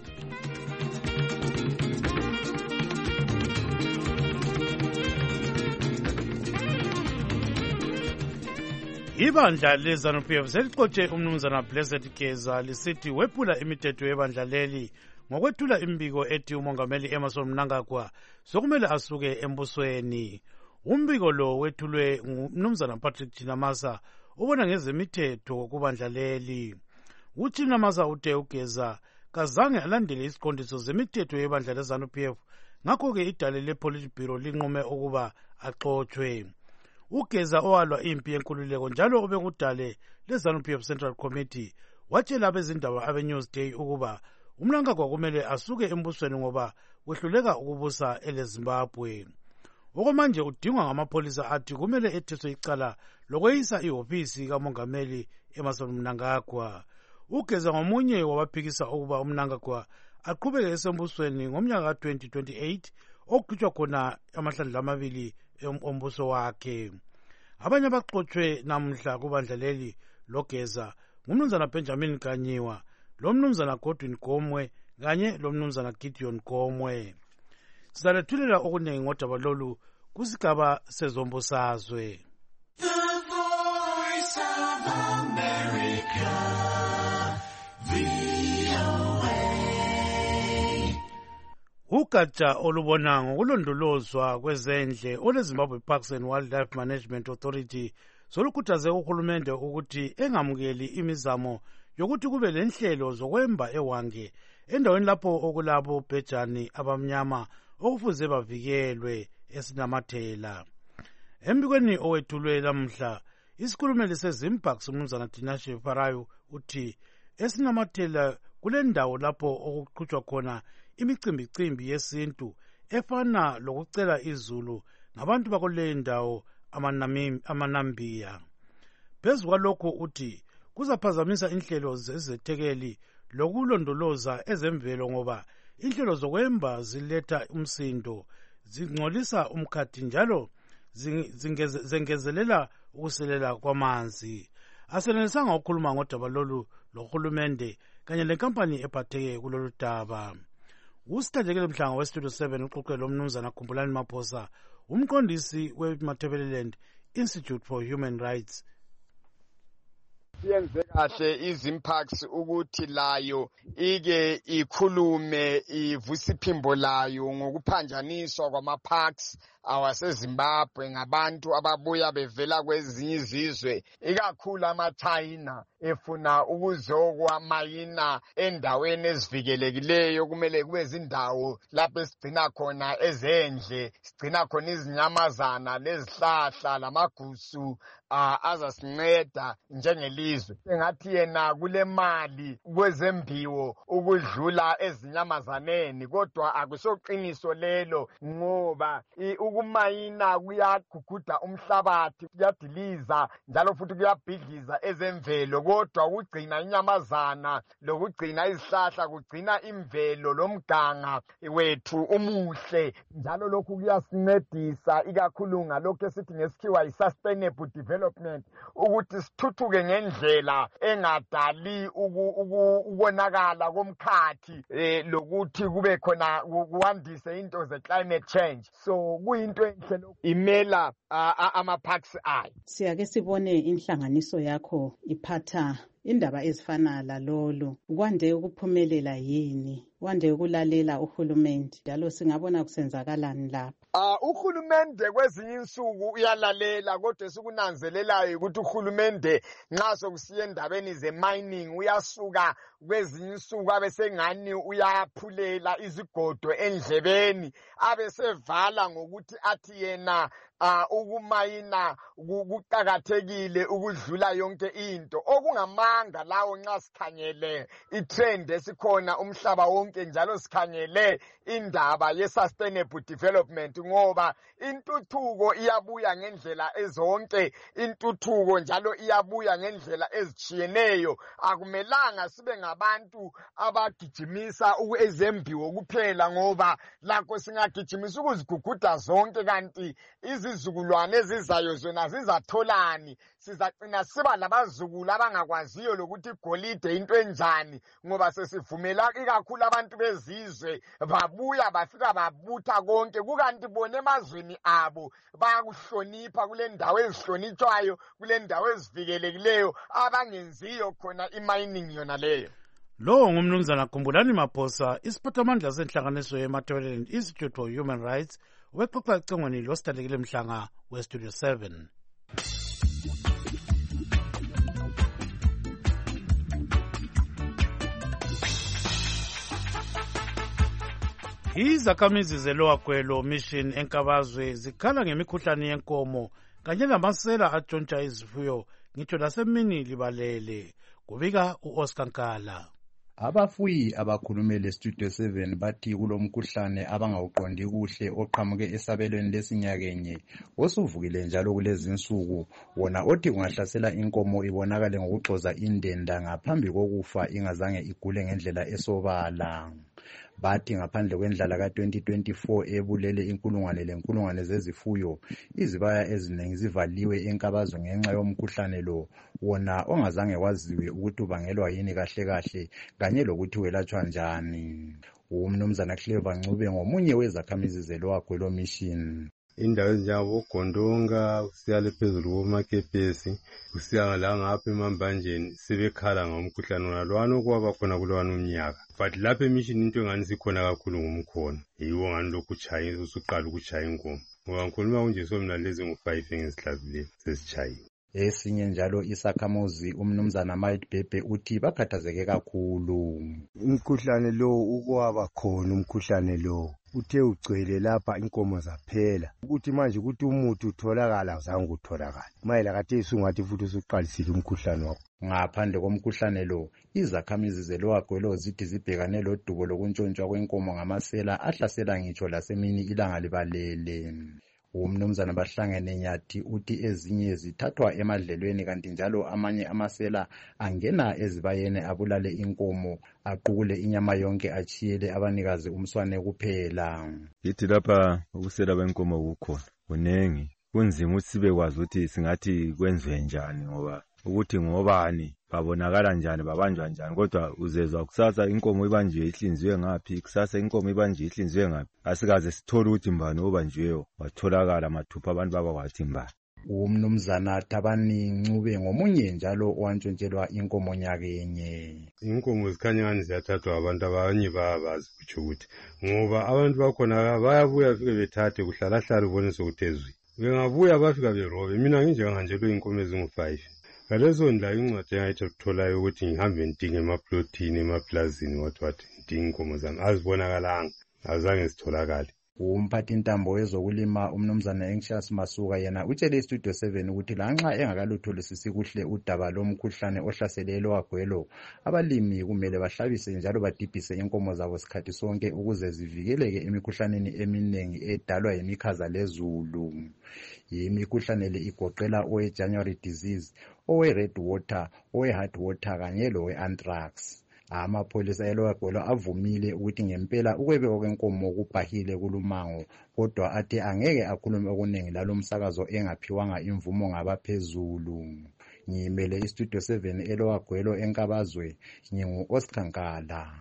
Ibandla le-ZANU-P F selixotshe umnumzana Blessed Geza lisithi wephula imithetho yebandla leli ngokwethula imbiko ethi umongameli Emmerson Mnangagwa sokumele asuke embusweni. Umbiko lo wethulwe ngumnumzana Patrick Chinamasa ubona ngezemithetho kubandla leli. UChinamasa uthe uGeza kazange alandele isiqondiso zemithetho yebandla le-ZANU-P F, ngakho-ke idale le-Politburo linqume ukuba axotshwe. Ugeza owalwa impi yenkululeko njalo obekudale le-ZANU-P F Central Committee watshela abezindaba abe-Newsday ukuba uMnangagwa kumele asuke embusweni ngoba wehluleka ukubusa ele-Zimbabwe. Okwamanje udingwa ngamapolisa athi kumele etheswe icala lokweyisa ihofisi kamongameli Emmerson Mnangagwa. Ugeza ngomunye wabaphikisa ukuba uMnangagwa aqhubeke esembusweni ngomnyaka twenty twenty-eight okuqhutshwa khona amahlandla amabili ombuso wakhe. Abanye abaxotshwe namhla kubandla leli logeza ngumnumzana Benjamin Kanyiwa, lo mnumzana Godwin Gomwe kanye lo mnumzana Gideon Gomwe. Sizalethulela okuningi ngodaba lolu kusigaba sezombusazwe. The Voice of America, V O A. Ugatsha olubona ngokulondolozwa kwezendle ole-Zimbabwe Parks and Wildlife Management Authority solukhuthaze uhulumende ukuthi engamukeli imizamo yokuthi kube lenhlelo zokwemba ewange endaweni lapho okulabo bhejani abamnyama okufuze bavikelwe esinamathela. Embikweni owethulwe lamhla, isikhulumeli seZimpact umnumzana Tinashe Farayo uthi esinamathela kule ndawo lapho okuqhutshwa khona imicimbicimbi yesintu efana lokucela izulu ngabantu bakule ndawo amanambiya. Phezu kwalokho uthi kuzaphazamisa inhlelo zezethekeli lokulondoloza ezemvelo ngoba inhlelo zokwemba ziletha umsindo, zingcolisa umkhathi njalo zengezelela ukuselela kwamanzi. Asenelisanga ukukhuluma ngodaba lolu lohulumende kanye lenkampani ephatheke kulolu daba. Usithandekile Mhlanga we-Studio seven uxoxe lo mnumzana Khumbulani Maphosa, umqondisi we-Matabeleland Institute for Human Rights. Yenze kahle izimpacts ukuthi layo ike ikhulume ivuse iphimbo layo ngokuphanjaniswa kwama-parks awaseZimbabwe ngabantu ababuya bevela kwezinye izizwe, ikakhulu ama-China efuna ukuzokwamayina endaweni ezivikelekileyo. Kumele kube zindawo lapho esigcina khona ezendle, sigcina khona izinyamazana lezihlahla lamagusu uh, azasinceda njengelizwe. Engathi yena kule mali kwezembiwo ukudlula ezinyamazaneni, kodwa akusoqiniso lelo ngoba ukumayina kuyaguguda umhlabathi, kuyadiliza njalo futhi kuyabhidliza ezemvelo, kodwa ukugcina inyamazana lokugcina izihlahla kugcina imvelo lomganga wethu umuhle, njalo lokhu kuyasincedisa ikakhulu ngalokho esithi ngesikhiwa yi-sustainable development, ukuthi sithuthuke ngendlela engadali ukonakala komkhathi eh, lokuthi kube khona kuwandise into ze-climate change. So kuyinto enhle imela ama-parks ayo. Siyake sibone inhlanganiso yakho iphatha indaba ezifana lalolu. Kwande ukuphumelela yini? Kwande ukulalela uhulumende? Njalo singabona kusenzakalani lapha? Uh, uhulumende kwezinye insuku uyalalela, kodwa esikunanzelelayo ukuthi uhulumende nxa sokusiya endabeni ze-mining uyasuka kwezinye insuku abesengani uyaphulela izigodo endlebeni, abesevala ngokuthi athi yena Uh, ukumayina kuqakathekile ukudlula yonke into. Okungamanga lawo nxa sikhangele itrend esikhona umhlaba wonke, njalo sikhangele indaba ye-sustainable development, ngoba intuthuko iyabuya ngendlela ezonke, intuthuko njalo iyabuya ngendlela ezitshiyeneyo. Akumelanga sibe ngabantu abagijimisa ezembiwo kuphela, ngoba lakho singagijimisa ukuziguguda zonke kanti izizukulwane ezizayo zona zizatholani. Sizagcina siba labazukulu abangakwaziyo lokuthi igolide into enjani, ngoba sesivumela ikakhulu abantu bezizwe babuya bafika babutha konke, kukanti bona emazweni abo bayakuhlonipha kule ndawo ezihlonitshwayo, kule ndawo ezivikelekileyo, abangenziyo khona i-mining yona leyo. Lo ngumnumzana Khumbulani Maphosa, isiphathamandla senhlanganiso ye-Matabeleland Institute for Human Rights, wexoxa ecingweni lositalekile mhlanga we-Studio seven. Izakhamizi ze-Lower Gwelo Mission enkabazwe zikhala ngemikhuhlane yenkomo kanye lamasela atshontsha izifuyo ngitsho lasemini libalele. Kubika u-Oscar Nkala. Abafuyi abakhulume le-Studio seven bathi kulomkhuhlane abangawuqondi kuhle oqhamuke esabelweni lesinyakenye osuvukile njalo kulezi insuku, wona othi kungahlasela inkomo ibonakale ngokuxoza indenda ngaphambi kokufa ingazange igule ngendlela esobala. Bathi ngaphandle kwendlala ka-twenty twenty-four ebulele inkulungwane lenkulungwane zezifuyo, izibaya eziningi zivaliwe enkabazwe ngenxa yomkhuhlane lo, wona ongazange waziwe ukuthi ubangelwa yini kahle kahle kanye lokuthi welatshwa njani. Umnumzana Clever Ncube ngomunye wezakhamizi ze-Lower Gwelo Mission. Indawo ezinjengabo Gondonga kusiya lephezulu komakepesi kusiya la ngapha emambanjeni sebekhala ngomkhuhlane wonalwana okwaba khona kulwana umnyaka, but lapha emission into engani sikhona kakhulu ngumkhono, yiwo ngani lokhu utshaya usuqala ukutshaya inkomo, ngoba ngikhuluma kunje somna lezi ngu-five engisihlazileyo sesitshayiwe. Esinye njalo isakhamuzi umnumzana Might Bebe uthi bakhathazeke kakhulu. Umkhuhlane lo ukwaba khona, umkhuhlane lo uthe ugcwele lapha inkomo zaphela, ukuthi manje ukuthi umuthi utholakala uzange utholakala, mayela khathesi ungathi futhi usuqalisile umkhuhlane wakho. Ngaphandle komkhuhlane lo, izakhamizi ze-Lower Gwelo zithi zibhekane lodubo lokuntshontshwa kwenkomo ngamasela ahlasela ngitsho lasemini ilanga libalele. Umnumzana Bahlangene Nyathi uthi ezinye zithathwa emadlelweni kanti njalo amanye amasela angena ezibayeni abulale inkomo aqukule inyama yonke achiyele abanikazi umswane kuphela. Yithi lapha ukusela kwenkomo kukhona kunengi, kunzima ukuthi sibekwazi ukuthi singathi kwenziwe njani, ngoba ukuthi ngobani babonakala njani babanjwa njani, kodwa uzezwa kusasa inkomo ibanjiwe ihlinziwe ngaphi, kusasa inkomo ibanjiwe ihlinziwe ngaphi, asikaze sithole ukuthi mbani obanjiweyo watholakala mathupha abantu babakwathi mbani. Umnumzana Thabani Ncube ngomunye njalo owantshontshelwa inkomo nyakenye. Inkomo zikhanya ngani ziyathathwa abantu abanye bayabazi kutsho ukuthi, ngoba abantu bakhona bayabuya fike bethathe kuhlalahlala ubone sokutezwe, bengabuya bafika berobe. Mina nginje ngihanjelwe inkomo ezingu-five. Ngalezo ndlela incwadi engayithi kutholayo ukuthi ngihambe ndinge emaplotini emaplazini wathi wathi ndinge inkomo zami, azibonakalanga, azange zitholakale. umphathintambo wezokulima umnumzana Anxious Masuka yena utshele iStudio seven ukuthi lanxa engakalutholisisi kuhle udaba lomkhuhlane ohlasele elowagwelo abalimi kumele bahlabise njalo badibhise inkomo zabo sikhathi sonke ukuze zivikeleke emikhuhlaneni eminingi edalwa yimikhaza lezulu. Imikhuhlane le igoqela owe January disease, owe red water, owe hard water kanye lowe anthrax. Amapholisa elowagwelo avumile ukuthi ngempela ukwebeka kwenkomo kubhahile kulumango, kodwa athi angeke akhulume okuningi lalomsakazo engaphiwanga imvumo ngabaphezulu. Ngimele iStudio seven elowagwelo enkabazwe, ngingu Oscar Nkala.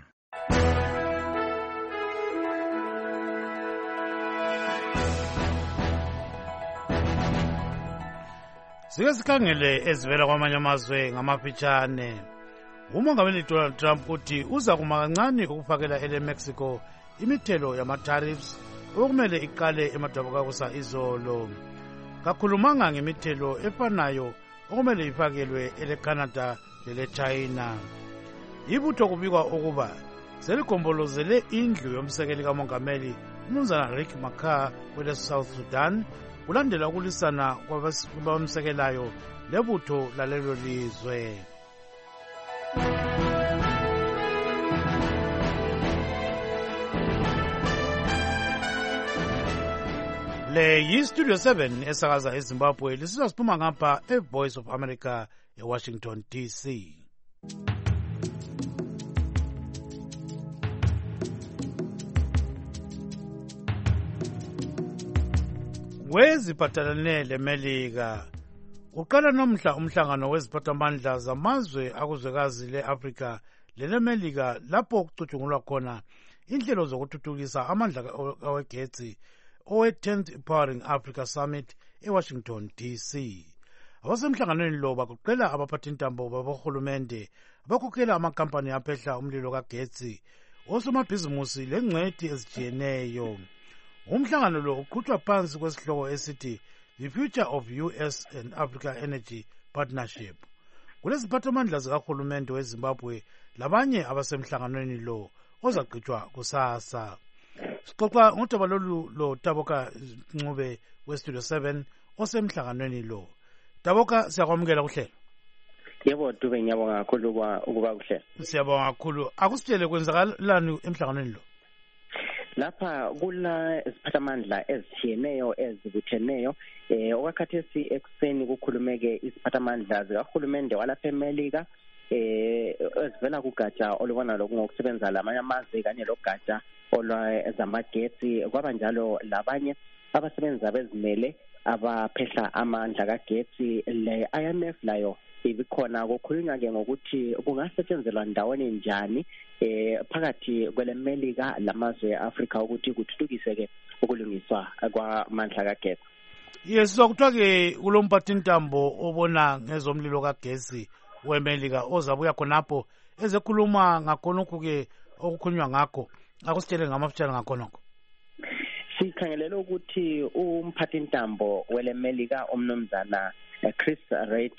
Sike sikhangele ezivela kwamanye amazwe ngamafitshane. Umongameli Donald Trump uthi uza kuma kancane ukufakela ele Mexico imithelo yama-tariffs okumele iqale emadabukakusa izolo. Kakhulumanga ngemithelo efanayo okumele ifakelwe ele Canada lele China. Ibutho kubikwa ukuba seligombolozele indlu yomsekeli kamongameli umnumzana Riek Machar kwele South Sudan kulandela ukulisana kwabamsekelayo lebutho lalelo lizwe. Le yiStudio seven esakaza eZimbabwe lisizwa siphuma ngapha eVoice of America eWashington D C. Weziphathelene leMelika uqala nomhla umhlangano weziphathamandla zamazwe akuzwekazi le-Afrika leleMelika lapho kucutshungulwa khona inhlelo zokuthuthukisa amandla kawegetsi owe-tenth Empowering Africa Summit eWashington D C. Abasemhlanganweni lo bagoqela abaphathintambo babohulumende abakhokhela amakampani aphehla umlilo kagetsi, osomabhizimusi lengcwethi ezijiyeneyo. Umhlangano lo uqhutshwa phansi kwesihloko esithi The Future of U S and Africa Energy Partnership. Kuleziphathamandla zikahulumende weZimbabwe labanye abasemhlanganweni lo ozaqhutshwa kusasa. Sixoxa ngodaba lolu lo Taboka Ncube weStudio seven osemhlanganweni lo. Taboka, siyakwamukela kuhlelo. Yebo Dube, ngiyabonga kakhulu ukuba kuhlelo. Siyabonga kakhulu. Akusitshele kwenzakalani emhlanganweni lo? Lapha kula iziphathamandla ezithiyeneyo ezibutheneyo eh okwakhathesi ekuseni kukhulumeke iziphathamandla zikahulumende walapha eMelika eh ezivela kugatsha olubona lokusebenza lamanye amazwe kanye logatsha olwezamagetsi, kwaba njalo labanye abasebenza bezimele abaphehla amandla kagetsi. Le I M F layo ibikhona kukhulunywa ke ngokuthi kungasetshenzelwa ndawone njani eh phakathi kweleMelika lamazwe eAfrika ukuthi kuthuthukise ke ukulungiswa kwamandla kagetsi. Yes, sokuthiwa ke kulomphathintambo obona ngezomlilo kagetsi weMelika ozabuya khonapho ezekhuluma ngakhonokho ke okukhulunywa ngakho. Akusitshele ngamafutshane ngakhonokho. Sikhangelele ukuthi umphathintambo weleMelika umnumzana Chris Reid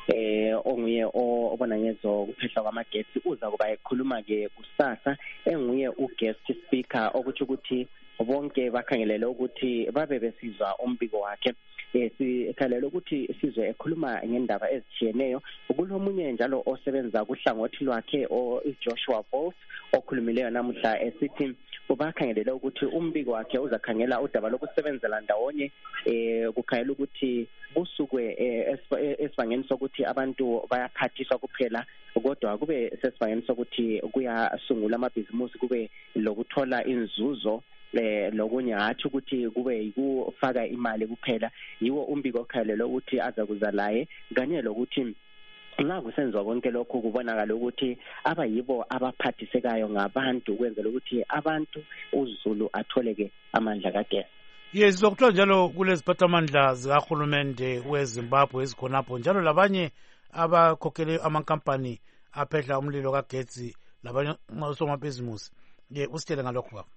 eh onguye obona ngezo kuphehla kwamagetsi uza kuba ekhuluma ke kusasa, enguye uguest speaker, okuthi ukuthi bonke bakhangelele ukuthi babe besizwa umbiko wakhe. Eh sikhangelele ukuthi sizwe ekhuluma ngendaba ezithiyeneyo. Kulomunye njalo osebenza kuhlangothi lwakhe uJoshua Bolt okhulumileyo namuhla esithi ubakhangelele ukuthi umbiko wakhe uzakhangela udaba lokusebenzela ndawonye eh kukhayela ukuthi kusukwe esibangeni sokuthi abantu bayaphathiswa kuphela, kodwa kube sesibangeni sokuthi kuyasungula amabhizimusi, kube lokuthola inzuzo eh lokunye hathi ukuthi kube yikufaka imali kuphela. Yiwo umbiko okhalele ukuthi azakuza laye kanye lokuthi nxa kusenziwa konke lokho kubonakala ukuthi abayibo abaphathisekayo ngabantu ukwenzela ukuthi abantu uZulu atholeke amandla kagesi. Yes, sokuthiwa njalo kuleziphathamandla zikahulumende weZimbabwe ezikhonapho njalo labanye abakhokhele amakampani aphehla umlilo kagetsi labanye osomabhizimusi. Ye usitshele ngalokho baba.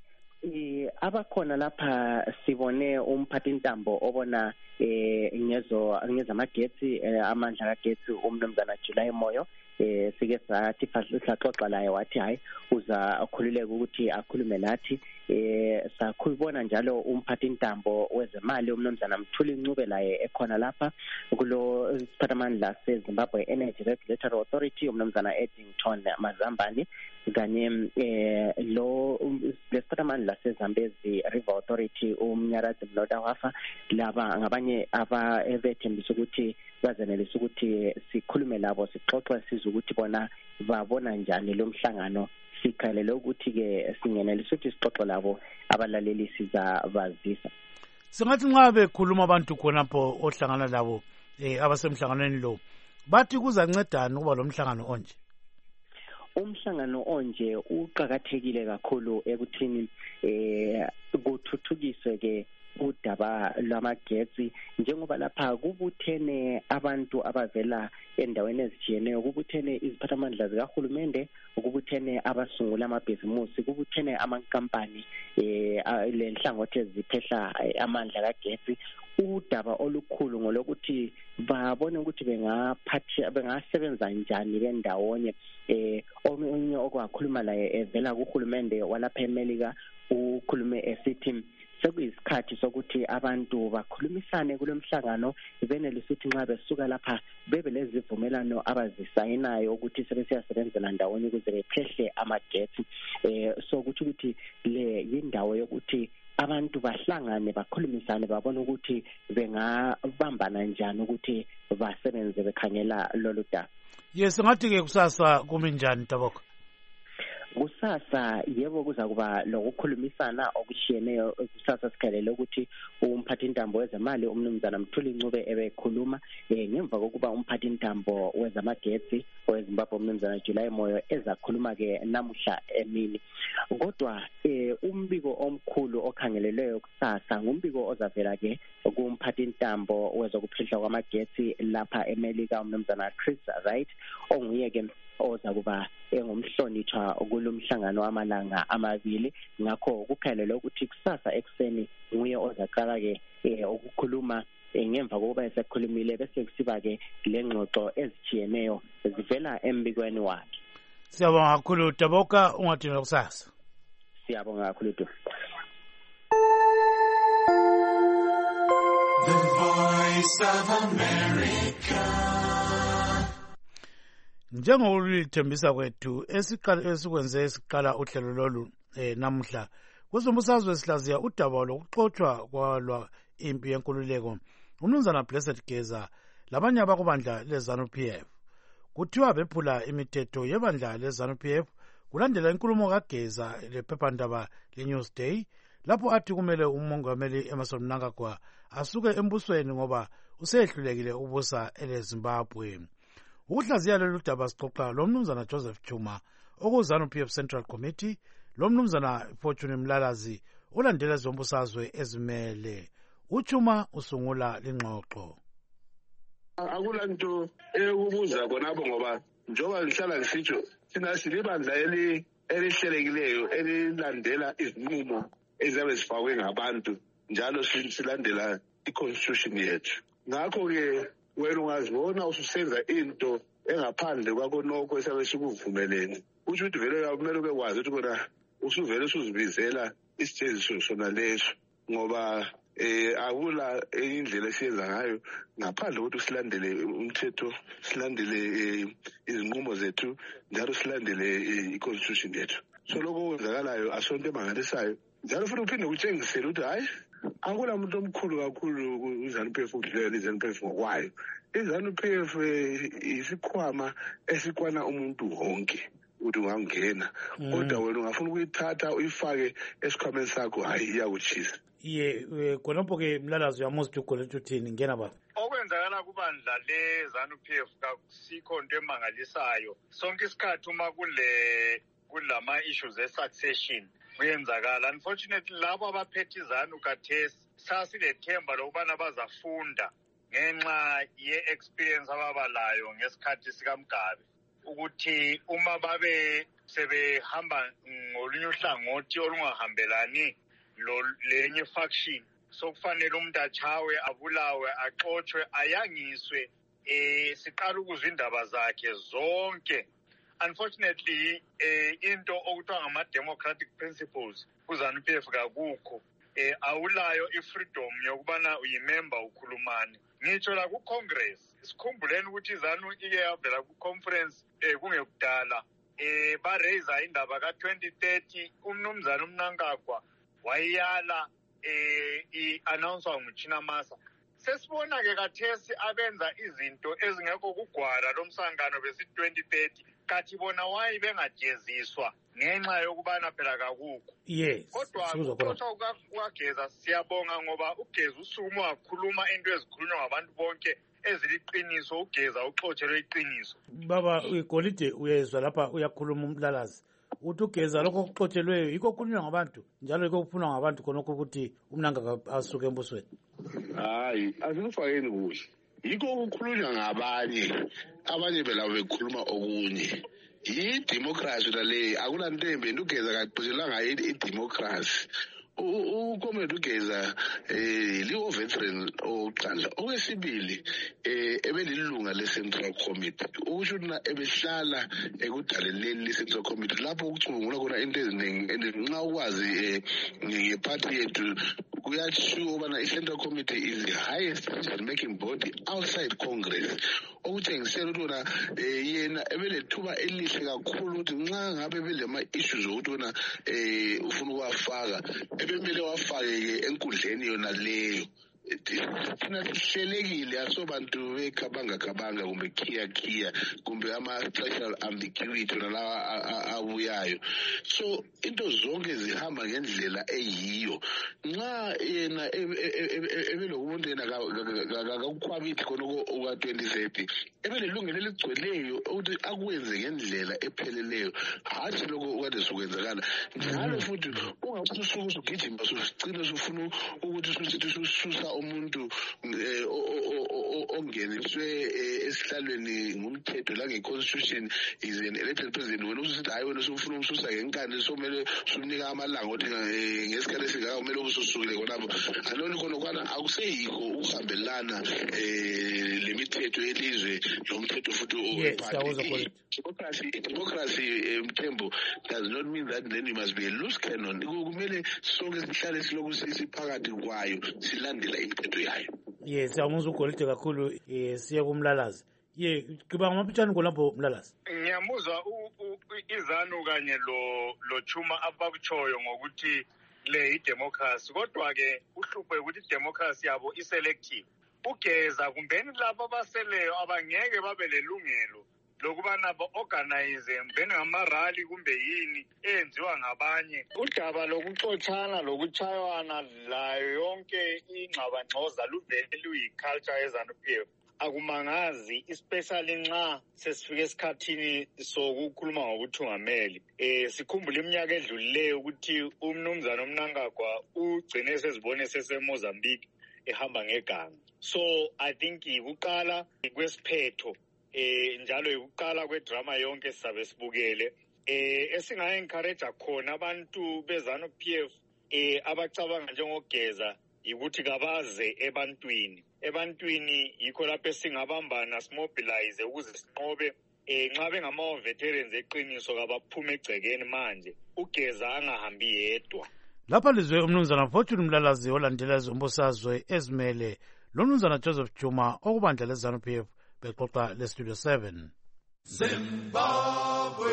Eh abakhona lapha sibone umphathintambo obona eh ngezo ngezamagetsi amandla kagetsi umnumzana July Moyo eh sike sathi saxoxa laye wathi hayi uza akhululeka ukuthi akhulume nathi eh sakhulubona njalo umphathi intambo wezemali umnumzana Mthuli Ncube laye ekhona lapha kulo siphathamandla seZimbabwe Energy Regulatory Authority umnumzana Eddington Mazambani kanye eh lo lesiphathamandla seZambezi River Authority umnyarazi Mloda wafa laba ngabanye aba ebethembisa ukuthi bazenelisa ukuthi sikhulume labo sixoxe siza ukuthi bona babona njani lo mhlangano sikhalele ukuthi ke singenelisa ukuthi sixoxe labo abalaleli siza bazisa. Singathi nxa bekhuluma abantu khonapho ohlangana labo eh abasemhlanganweni lo bathi kuzancedana ukuba lo mhlangano onje. Umhlangano onje uqhakathekile kakhulu ekuthini eh kuthuthukiswe ke udaba lwamagetsi njengoba lapha kubuthene abantu abavela endaweni ezitshiyeneyo kubuthene iziphathamandla zikahulumende kubuthene abasungula amabhizimusi kubuthene amankampani eh lenhlangothi eziphehla amandla kagetsi udaba olukhulu ngolokuthi babone ukuthi bengaphatha bengasebenza njani bendawonye eh omunye okwakhuluma laye evela kuhulumende walapha eMelika ukhulume esithi sekuyisikhathi sokuthi abantu bakhulumisane kulomhlangano benelisa ukuthi nxa besuka lapha bebe lezivumelano abazisayinayo ukuthi sebesiyasebenzela ndawonye ukuze bephehle amagetsi eh so ukuthi ukuthi le yindawo yokuthi abantu bahlangane bakhulumisane babone ukuthi bengabambana njani ukuthi basebenze bekhangela lolu daba. Yes, ngathi ke kusasa kumi njani Taboko? Kusasa yebo kuza kuba lokukhulumisana okushiyeneyo kusasa sikhalele ukuthi umphathi intambo wezemali umnumzana Mthuli Ncube ebekhuluma eh ngemva kokuba umphathi intambo wezamagetsi weZimbabwe umnumzana July Moyo ezakhuluma ke namuhla emini. Kodwa eh umbiko omkhulu okhangeleleyo kusasa ngumbiko ozavela ke kumphathi intambo wezokuphehla kwamagetsi lapha eMelika umnumzana Chris Wright onguye ke oza kuba engumhlonishwa kulomhlangano wamalanga amabili ngakho kukhalele ukuthi kusasa ekseni nguye ozaqala ke ukukhuluma ngemva kokuba esekhulumile bese kusiba ke lengxoxo ezitshiyeneyo zivela embikweni wakhe. Siyabonga kakhulu Taboka ungathi kusasa. Siyabonga kakhulu. The Voice of America. Njengolithembisa kwethu esiqala esikwenze esiqala uhlelo lolu eh namuhla kuzombusazwe sihlaziya udaba lokuxoxwa kwalwa impi yenkululeko umnumzana Blessed Geza labanye abakubandla leZANU P F kuthiwa bephula imithetho yebandla leZANU P F kulandela inkulumo kaGeza lephephandaba leNewsday lapho athi kumele umongameli Emmerson Mnangagwa asuke embusweni ngoba usehlulekile ubusa eleZimbabwe. Ukuhlaziya lolu daba sixoxa lo mnumzana Joseph Chuma okuZANU P F Central Committee lo mnumzana Fortune Mlalazi ulandela zombusazwe ezimele. Uchuma usungula lingxoxo. Akulanto ekubuza konabo ngoba njoba ngihlala ngisitsho sina silibandla eli elihlelekileyo elilandela izinqumo ezabe zifakwe ngabantu njalo silandela iconstitution yethu. Ngakho ke wena ungazibona ususenza into engaphandle kwakho nokho esabe sikuvumelene uthi ukuthi vele kumele bekwazi ukuthi kona usuvele usuzibizela isijeziso sona leso ngoba eh akula indlela esiyenza ngayo ngaphandle ukuthi silandele umthetho silandele izinqumo zethu njalo silandele iconstitution yethu. So lokho kwenzakalayo asonto emangalisayo njalo futhi uphinde kutshengisele ukuthi hayi akula umuntu omkhulu kakhulu uZANU P F ukudlela iZANU P F ngokwayo. iZANU P F isikhwama esikwana umuntu wonke ukuthi ungangena kodwa wena ungafuna ukuyithatha uyifake esikhwameni sakho hayi iyakuchisa. Ye khonapho ke Mlalazi uyamuzi ugolethu uthini ngena baba. Okwenzakala kubandla leZANU P F kasikho into emangalisayo sonke isikhathi uma kule kulama issues e-succession kuyenzakala. Unfortunately labo abaphethe iZANU kathesi sasilethemba lokubana bazafunda ngenxa ye-experience ababalayo ngesikhathi sikaMgabe ukuthi uma babe sebehamba ngolunye uhlangothi olungahambelani lenye faction sokufanele umuntu achawe abulawe axoxwe ayangiswe eh siqala ukuzwa indaba zakhe zonke. Unfortunately eh into okuthiwa ngama democratic principles kuZANU-P F kakukho. Eh awulayo ifreedom yokubana uyimember ukhulumani. Ngitsho la ku Congress sikhumbuleni ukuthi iZANU ike yavela ku conference eh kungekudala eh ba raise indaba ka twenty thirty umnumzana uMnankagwa wayala eh i announce nguChinamasa. Sesibona ke kathesi abenza izinto ezingekho kugwara lomsangano besi twenty thirty kathi bona wayi bengajeziswa ngenxa yokubana phela kakukho. Yes. Kodwa ukuxoxa ukageza siyabonga ngoba ugeza usuku wakhuluma into ezikhulunywa ngabantu bonke eziliqiniso ugeza uxotshelwe iqiniso. Baba uGolide uyezwa lapha uyakhuluma uMlalazi. Uthi ugeza lokho kuxotshelweyo yikho kukhulunywa ngabantu njalo yikho kufunwa ngabantu khonokho ukuthi uMnangagwa asuke embusweni. Hayi asikufakeni kuhle. Yikho ukukhulunywa ngabanye abanye bela bekhuluma okunye. I-democracy le akulantembe ugeza kaqhubelanga i-democracy. Ukomedi ugeza eh liwo veteran oqala okwesibili eh ebelilunga le-Central Committee ukusho na ebehlala ekudaleleni le-Central Committee lapho ukucungula khona into eziningi nxa ukwazi ngeparty yethu kuyashiwo ubana i-Central Committee is the highest decision making body outside Congress okutshengisela ukuthi wona yena ebelethuba elihle kakhulu ukuthi nxa ngabe belema issues ukuthi wona eh ufuna ukwafaka ebemele wafake enkundleni yona leyo. Thina sihlelekile asobantu bekhabanga khabanga kumbe kia kia kumbe ama special ambiguity nalawa abuyayo. So into zonke zihamba ngendlela eyiyo. Nxa yena ebelokumuntu yena akakukhwabithi khonoko oka twenty thirty ebelelungelo eligcweleyo ukuthi akwenze ngendlela epheleleyo hathi lokho okade sokwenzakala njalo futhi ungakuthi usuku usugijima usugcina usufuna ukuthi sususa umuntu ongeniswe esihlalweni ngumthetho la ngeconstitution is an elected president wena usithi hayi wena usufuna umsusa ngenkani somele sunika amalanga ukuthi ngesikhathi esingaka kumele ususukile khonapho aloni khona kwana akuseyikho ukuhambelana eh lemithetho yelizwe lomthetho futhi oweparty. Democracy democracy Mthembu does not mean that then you must be a loose cannon. Kumele sonke sihlale siloku siphakathi kwayo silandela imithetho yayo. Yes, siyamuzwa uGolide kakhulu eh siya kumlalazi. Ye kuba ngamaphithani kolapho Mlalazi. Ngiyamuzwa iZANU kanye lo lo Chuma abakuchoyo ngokuthi le idemocracy kodwa ke uhluphe ukuthi idemocracy yabo iselective. Ugeza kumbeni lapha abaseleyo abangeke babe lelungelo lokubana ba-organize mbeni ngamarali kumbe yini eyenziwa ngabanye. Udaba lokuxotshana lokuchaywana layo yonke ingxabangxoza luvele luyi-culture yeZANU-P F. Akumangazi especially nxa sesifike esikhathini sokukhuluma ngokuthungameli. Eh sikhumbula iminyaka edlulileyo ukuthi umnumzana uMnangagwa ugcine sezibone seseMozambique ehamba ngeganga. So I think ikuqala kwesiphetho eh njalo ikuqala kwedrama yonke sisabe sibukele eh esinga encourage khona abantu beZANU-P F eh abacabanga njengogeza ukuthi kabaze ebantwini ebantwini yikho lapho singabambana simobilize ukuze sinqobe eh nxa bengama veterans eqiniso kabaphume egcekeni manje ugeza angahambi yedwa. Lapha lizwe umnumzana Fortune Mlalazi olandela izombusazwe ezimele lo mnumzana Joseph Chuma okubandla leZANU-P F bexoxa leStudio seven. Zimbabwe.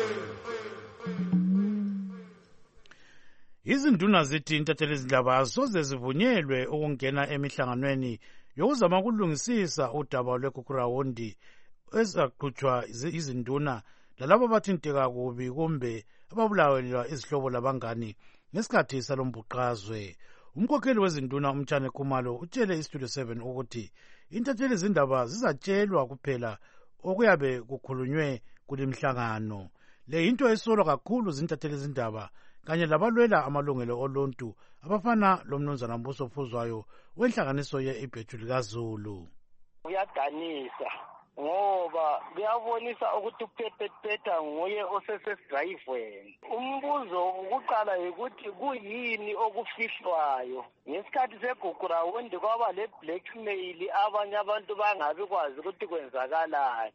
Izinduna zithi intatheli izindaba asoze zivunyelwe ukungena emihlanganweni yokuzama ukulungisisa udaba lwekhukurawundi ezaqhutshwa izinduna lalabo abathinteka kubi kumbe ababulawelwa izihlobo labangani ngesikhathi salombhuqazwe. Umkhokheli wezinduna uMtshane Khumalo utshele iStudio seven ukuthi intatheli izindaba zizatshelwa kuphela okuyabe kukhulunywe kulimhlangano. Le into esolwa kakhulu zintatheli izindaba kanye labalwela amalungelo oluntu abafana lomnumzana Mbuso Phuzwayo wenhlanganiso ye-Ibhethu likaZulu. Uyadanisa ngoba kuyabonisa ukuthi uphephetha nguye osesedrayivweni. Umbuzo ukuqala ukuthi kuyini okufihlwayo ngesikhathi segugurawundi kwaba le blackmail abanye abantu bangabi kwazi ukuthi kwenzakalayo.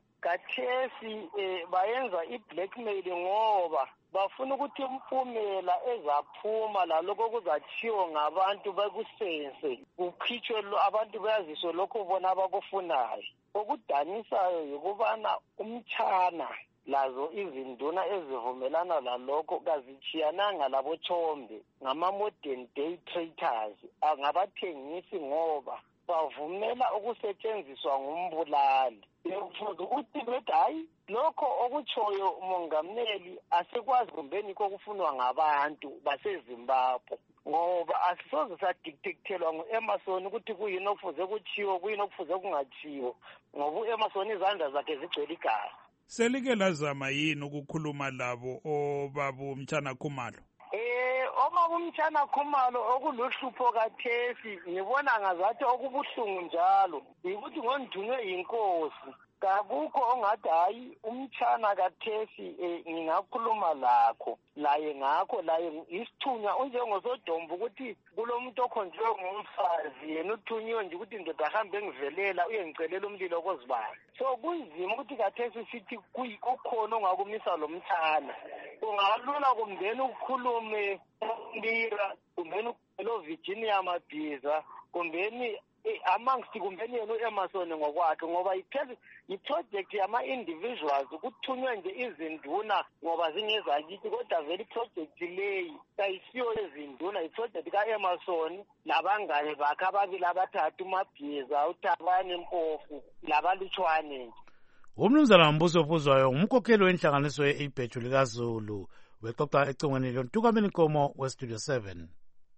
Kathesi eh, bayenza i-blackmail ngoba bafuna ukuthi impumela ezaphuma lalokho kuzatshiwo ngabantu bekusense kukhitshwe abantu bayaziswe lokho bona abakufunayo. Okudanisayo yikubana umtshana lazo izinduna ezivumelana lalokho kazichiyananga labochombe ngama-modern day traitors ngabathengisi ngoba bavumela ukusetshenziswa ngumbulali. Bekufuza ukuthi bethi hayi lokho okutshoyo umongameli asikwazi kumbeni kokufunwa ngabantu baseZimbabwe ngoba asisoze sadictateelwa ngu-Emerson ukuthi kuyini okufuze kutshiwo kuyini okufuze kungatshiwo ngoba u-Emerson izandla zakhe zigcwele igazi. Selike lazama yini ukukhuluma labo obabu Mtshana Khumalo? Eh obabu Mtshana Khumalo okuluhlupho kathesi ngibona ngazathi okubuhlungu njalo ukuthi ngondunywe yinkosi kakukho ongathi hayi umtshana kathesi eh, ngingakhuluma lakho laye ngakho laye isithunywa unjengosodomba ukuthi kulomuntu okhonjwe ngumfazi yena uthunyiwe nje ukuthi indoda ahambe engivelela uyengicelela umlilo kozibani. So kunzima ukuthi kathesi sithi kukhona ongakumisa lo mtshana. Ungalula kumbeni ukukhulume uMbira kumbeni lo Virginia Mabhiza kumbeni amongst kumbeni yena uEmerson ngokwakhe ngoba ipheze iproject yama-individuals kuthunywe nje izinduna ngoba zingezakithi kodwa vele iproject leyi kayisiyo lezinduna iproject ka-Emerson labangane bakhe ababili abathathu uMabhiza uThabani Mpofu labalutshwane nje. Umnumzana Mbuso Phuzwayo umkhokheli wenhlanganiso ye-Ibheju likaZulu wexoxa ecingweni lontukameni Nkomo weStudio seven.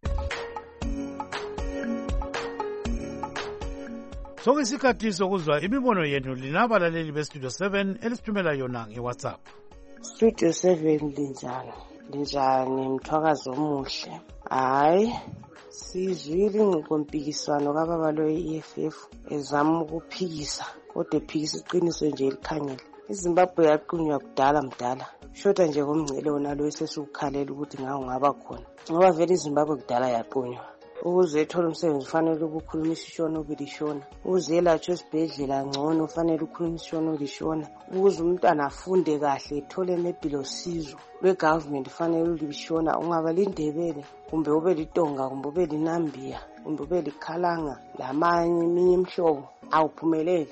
Sokuyisikhathi sokuzwa imibono yenu linabalaleli beStudio seven elisithumela yona ngeWhatsApp. Studio seven linjani? Linjani mthwakazo omuhle? Hayi sizwile ngompikiswano kababa lo E F F ezama ukuphikisa kodwa ephikisa iqiniso nje elikhanyile. iZimbabwe yaqunywa kudala mdala shoda nje komngcele wona lo esesukhalela ukuthi ngawo ngaba khona ngoba vele iZimbabwe kudala yaqunywa. Ukuze ethola umsebenzi ufanele ukukhuluma isishona ubilishona. Ukuze elatshwe esibhedlela ngcono ufanele ukhuluma isishona ulishona. Ukuze umntwana afunde kahle ethole nebhilo sizo lwegovernment ufanele ulishona. Ungaba lindebele kumbe ube litonga kumbe ube linambiya kumbe ube likhalanga lamanye eminye imhlobo awuphumelele.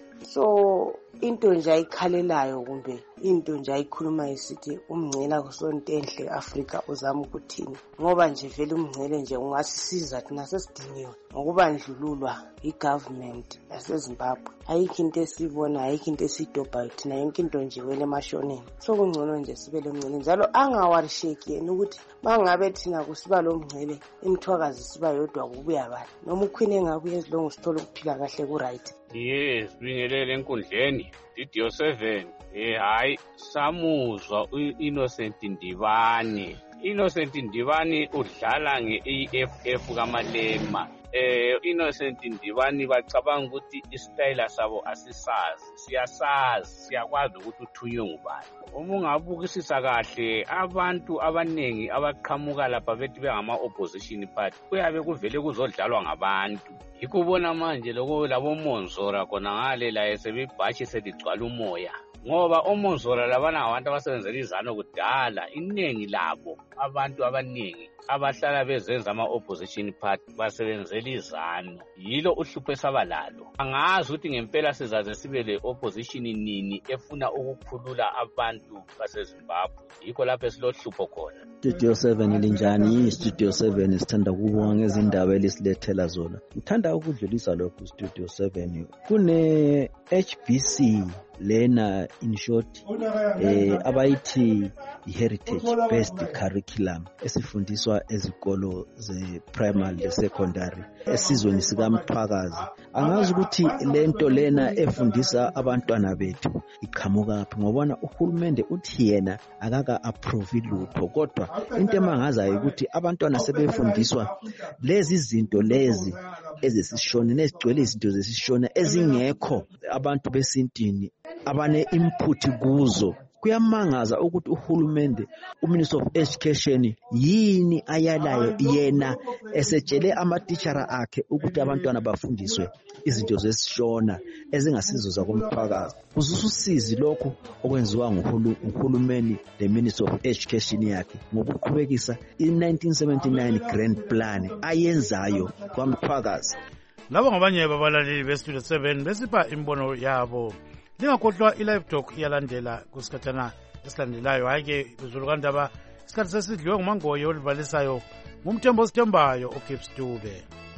So into nje ayikhalelayo kumbe into nje ayikhuluma isithi umngcela kusonto enhle Afrika uzama ukuthini ngoba nje vele umngcele nje ungasisiza thina sesidiniwe ngokubandlululwa igovernment yaseZimbabwe. Ayikho into esibona ayikho into esidobhayo thina yonke into nje wele emashoneni. So kungcono nje sibe lo mngcele njalo angawarisheki yena ukuthi bangabe thina kusiba lo mngcele imthwakazi siba yodwa kubuya bani noma ukhwini engabuye ezilongo sithola ukuphila kahle ku right. Yes, bingelele enkundleni Studio seven. Eh hayi samuzwa uInnocent Ndibani. Innocent Ndibani udlala nge-E F F kaMalema. Eh Innocent Ndibani bacabanga ukuthi istyle sabo asisazi. Siyasazi, siyakwazi ukuthi uthunywe ngubani. Uma ungabukisisa kahle abantu abanengi abaqhamuka lapha bethi bengama opposition party kuyabe kuvele kuzodlalwa ngabantu. Yikubona manje lokho labo Monzora khona ngale la esebebhashi seligcwala umoya. Ngoba oMonzora labana abantu abasebenzela izano kudala iningi labo abantu abaningi abahlala bezenza ama opposition party basebenzela izano. Yilo uhlupho esabalalo. Angazi ukuthi ngempela sizaze sibe le opposition nini efuna ukukhulula abantu baseZimbabwe. Yikho lapho esilohlupho khona. Studio seven linjani? Studio seven sithanda ukubonga ngezindaba elisilethela zona. Ngithanda ukudlulisa lokho Studio seven. Kune H B C lena in short eh abayithi heritage based curriculum esifundiswa ezikolo ze primary le secondary esizweni sika Mthwakazi. Angazi ukuthi lento lena efundisa abantwana bethu iqhamuka phi ngobona uhulumende uthi yena akaka approve lutho kodwa into emangazayo ukuthi abantwana sebefundiswa lezi zinto lezi ezesishona nezigcwele izinto zesishona ezingekho abantu besintini abane input kuzo. Kuyamangaza ukuthi uhulumende uMinister of Education yini ayalayo yena esetshele amatishara akhe ukuthi abantwana bafundiswe izinto zesishona ezingasizo zakomphakathi. Uzususizi lokho okwenziwa nguhulumeni the Minister of Education yakhe ngokuqhubekisa i-nineteen seventy-nine Grand Plan ayenzayo kwamphakathi. Laba ngabanye babalaleli beStudio seven besipha imbono yabo. Lingakhohlwa i-live talk iyalandela kusikhathana esilandelayo. Hayi ke bezulu kandaba isikhathi sesidliwe ngumangoye olivalisayo ngumthembo osithembayo uGibbs Dube.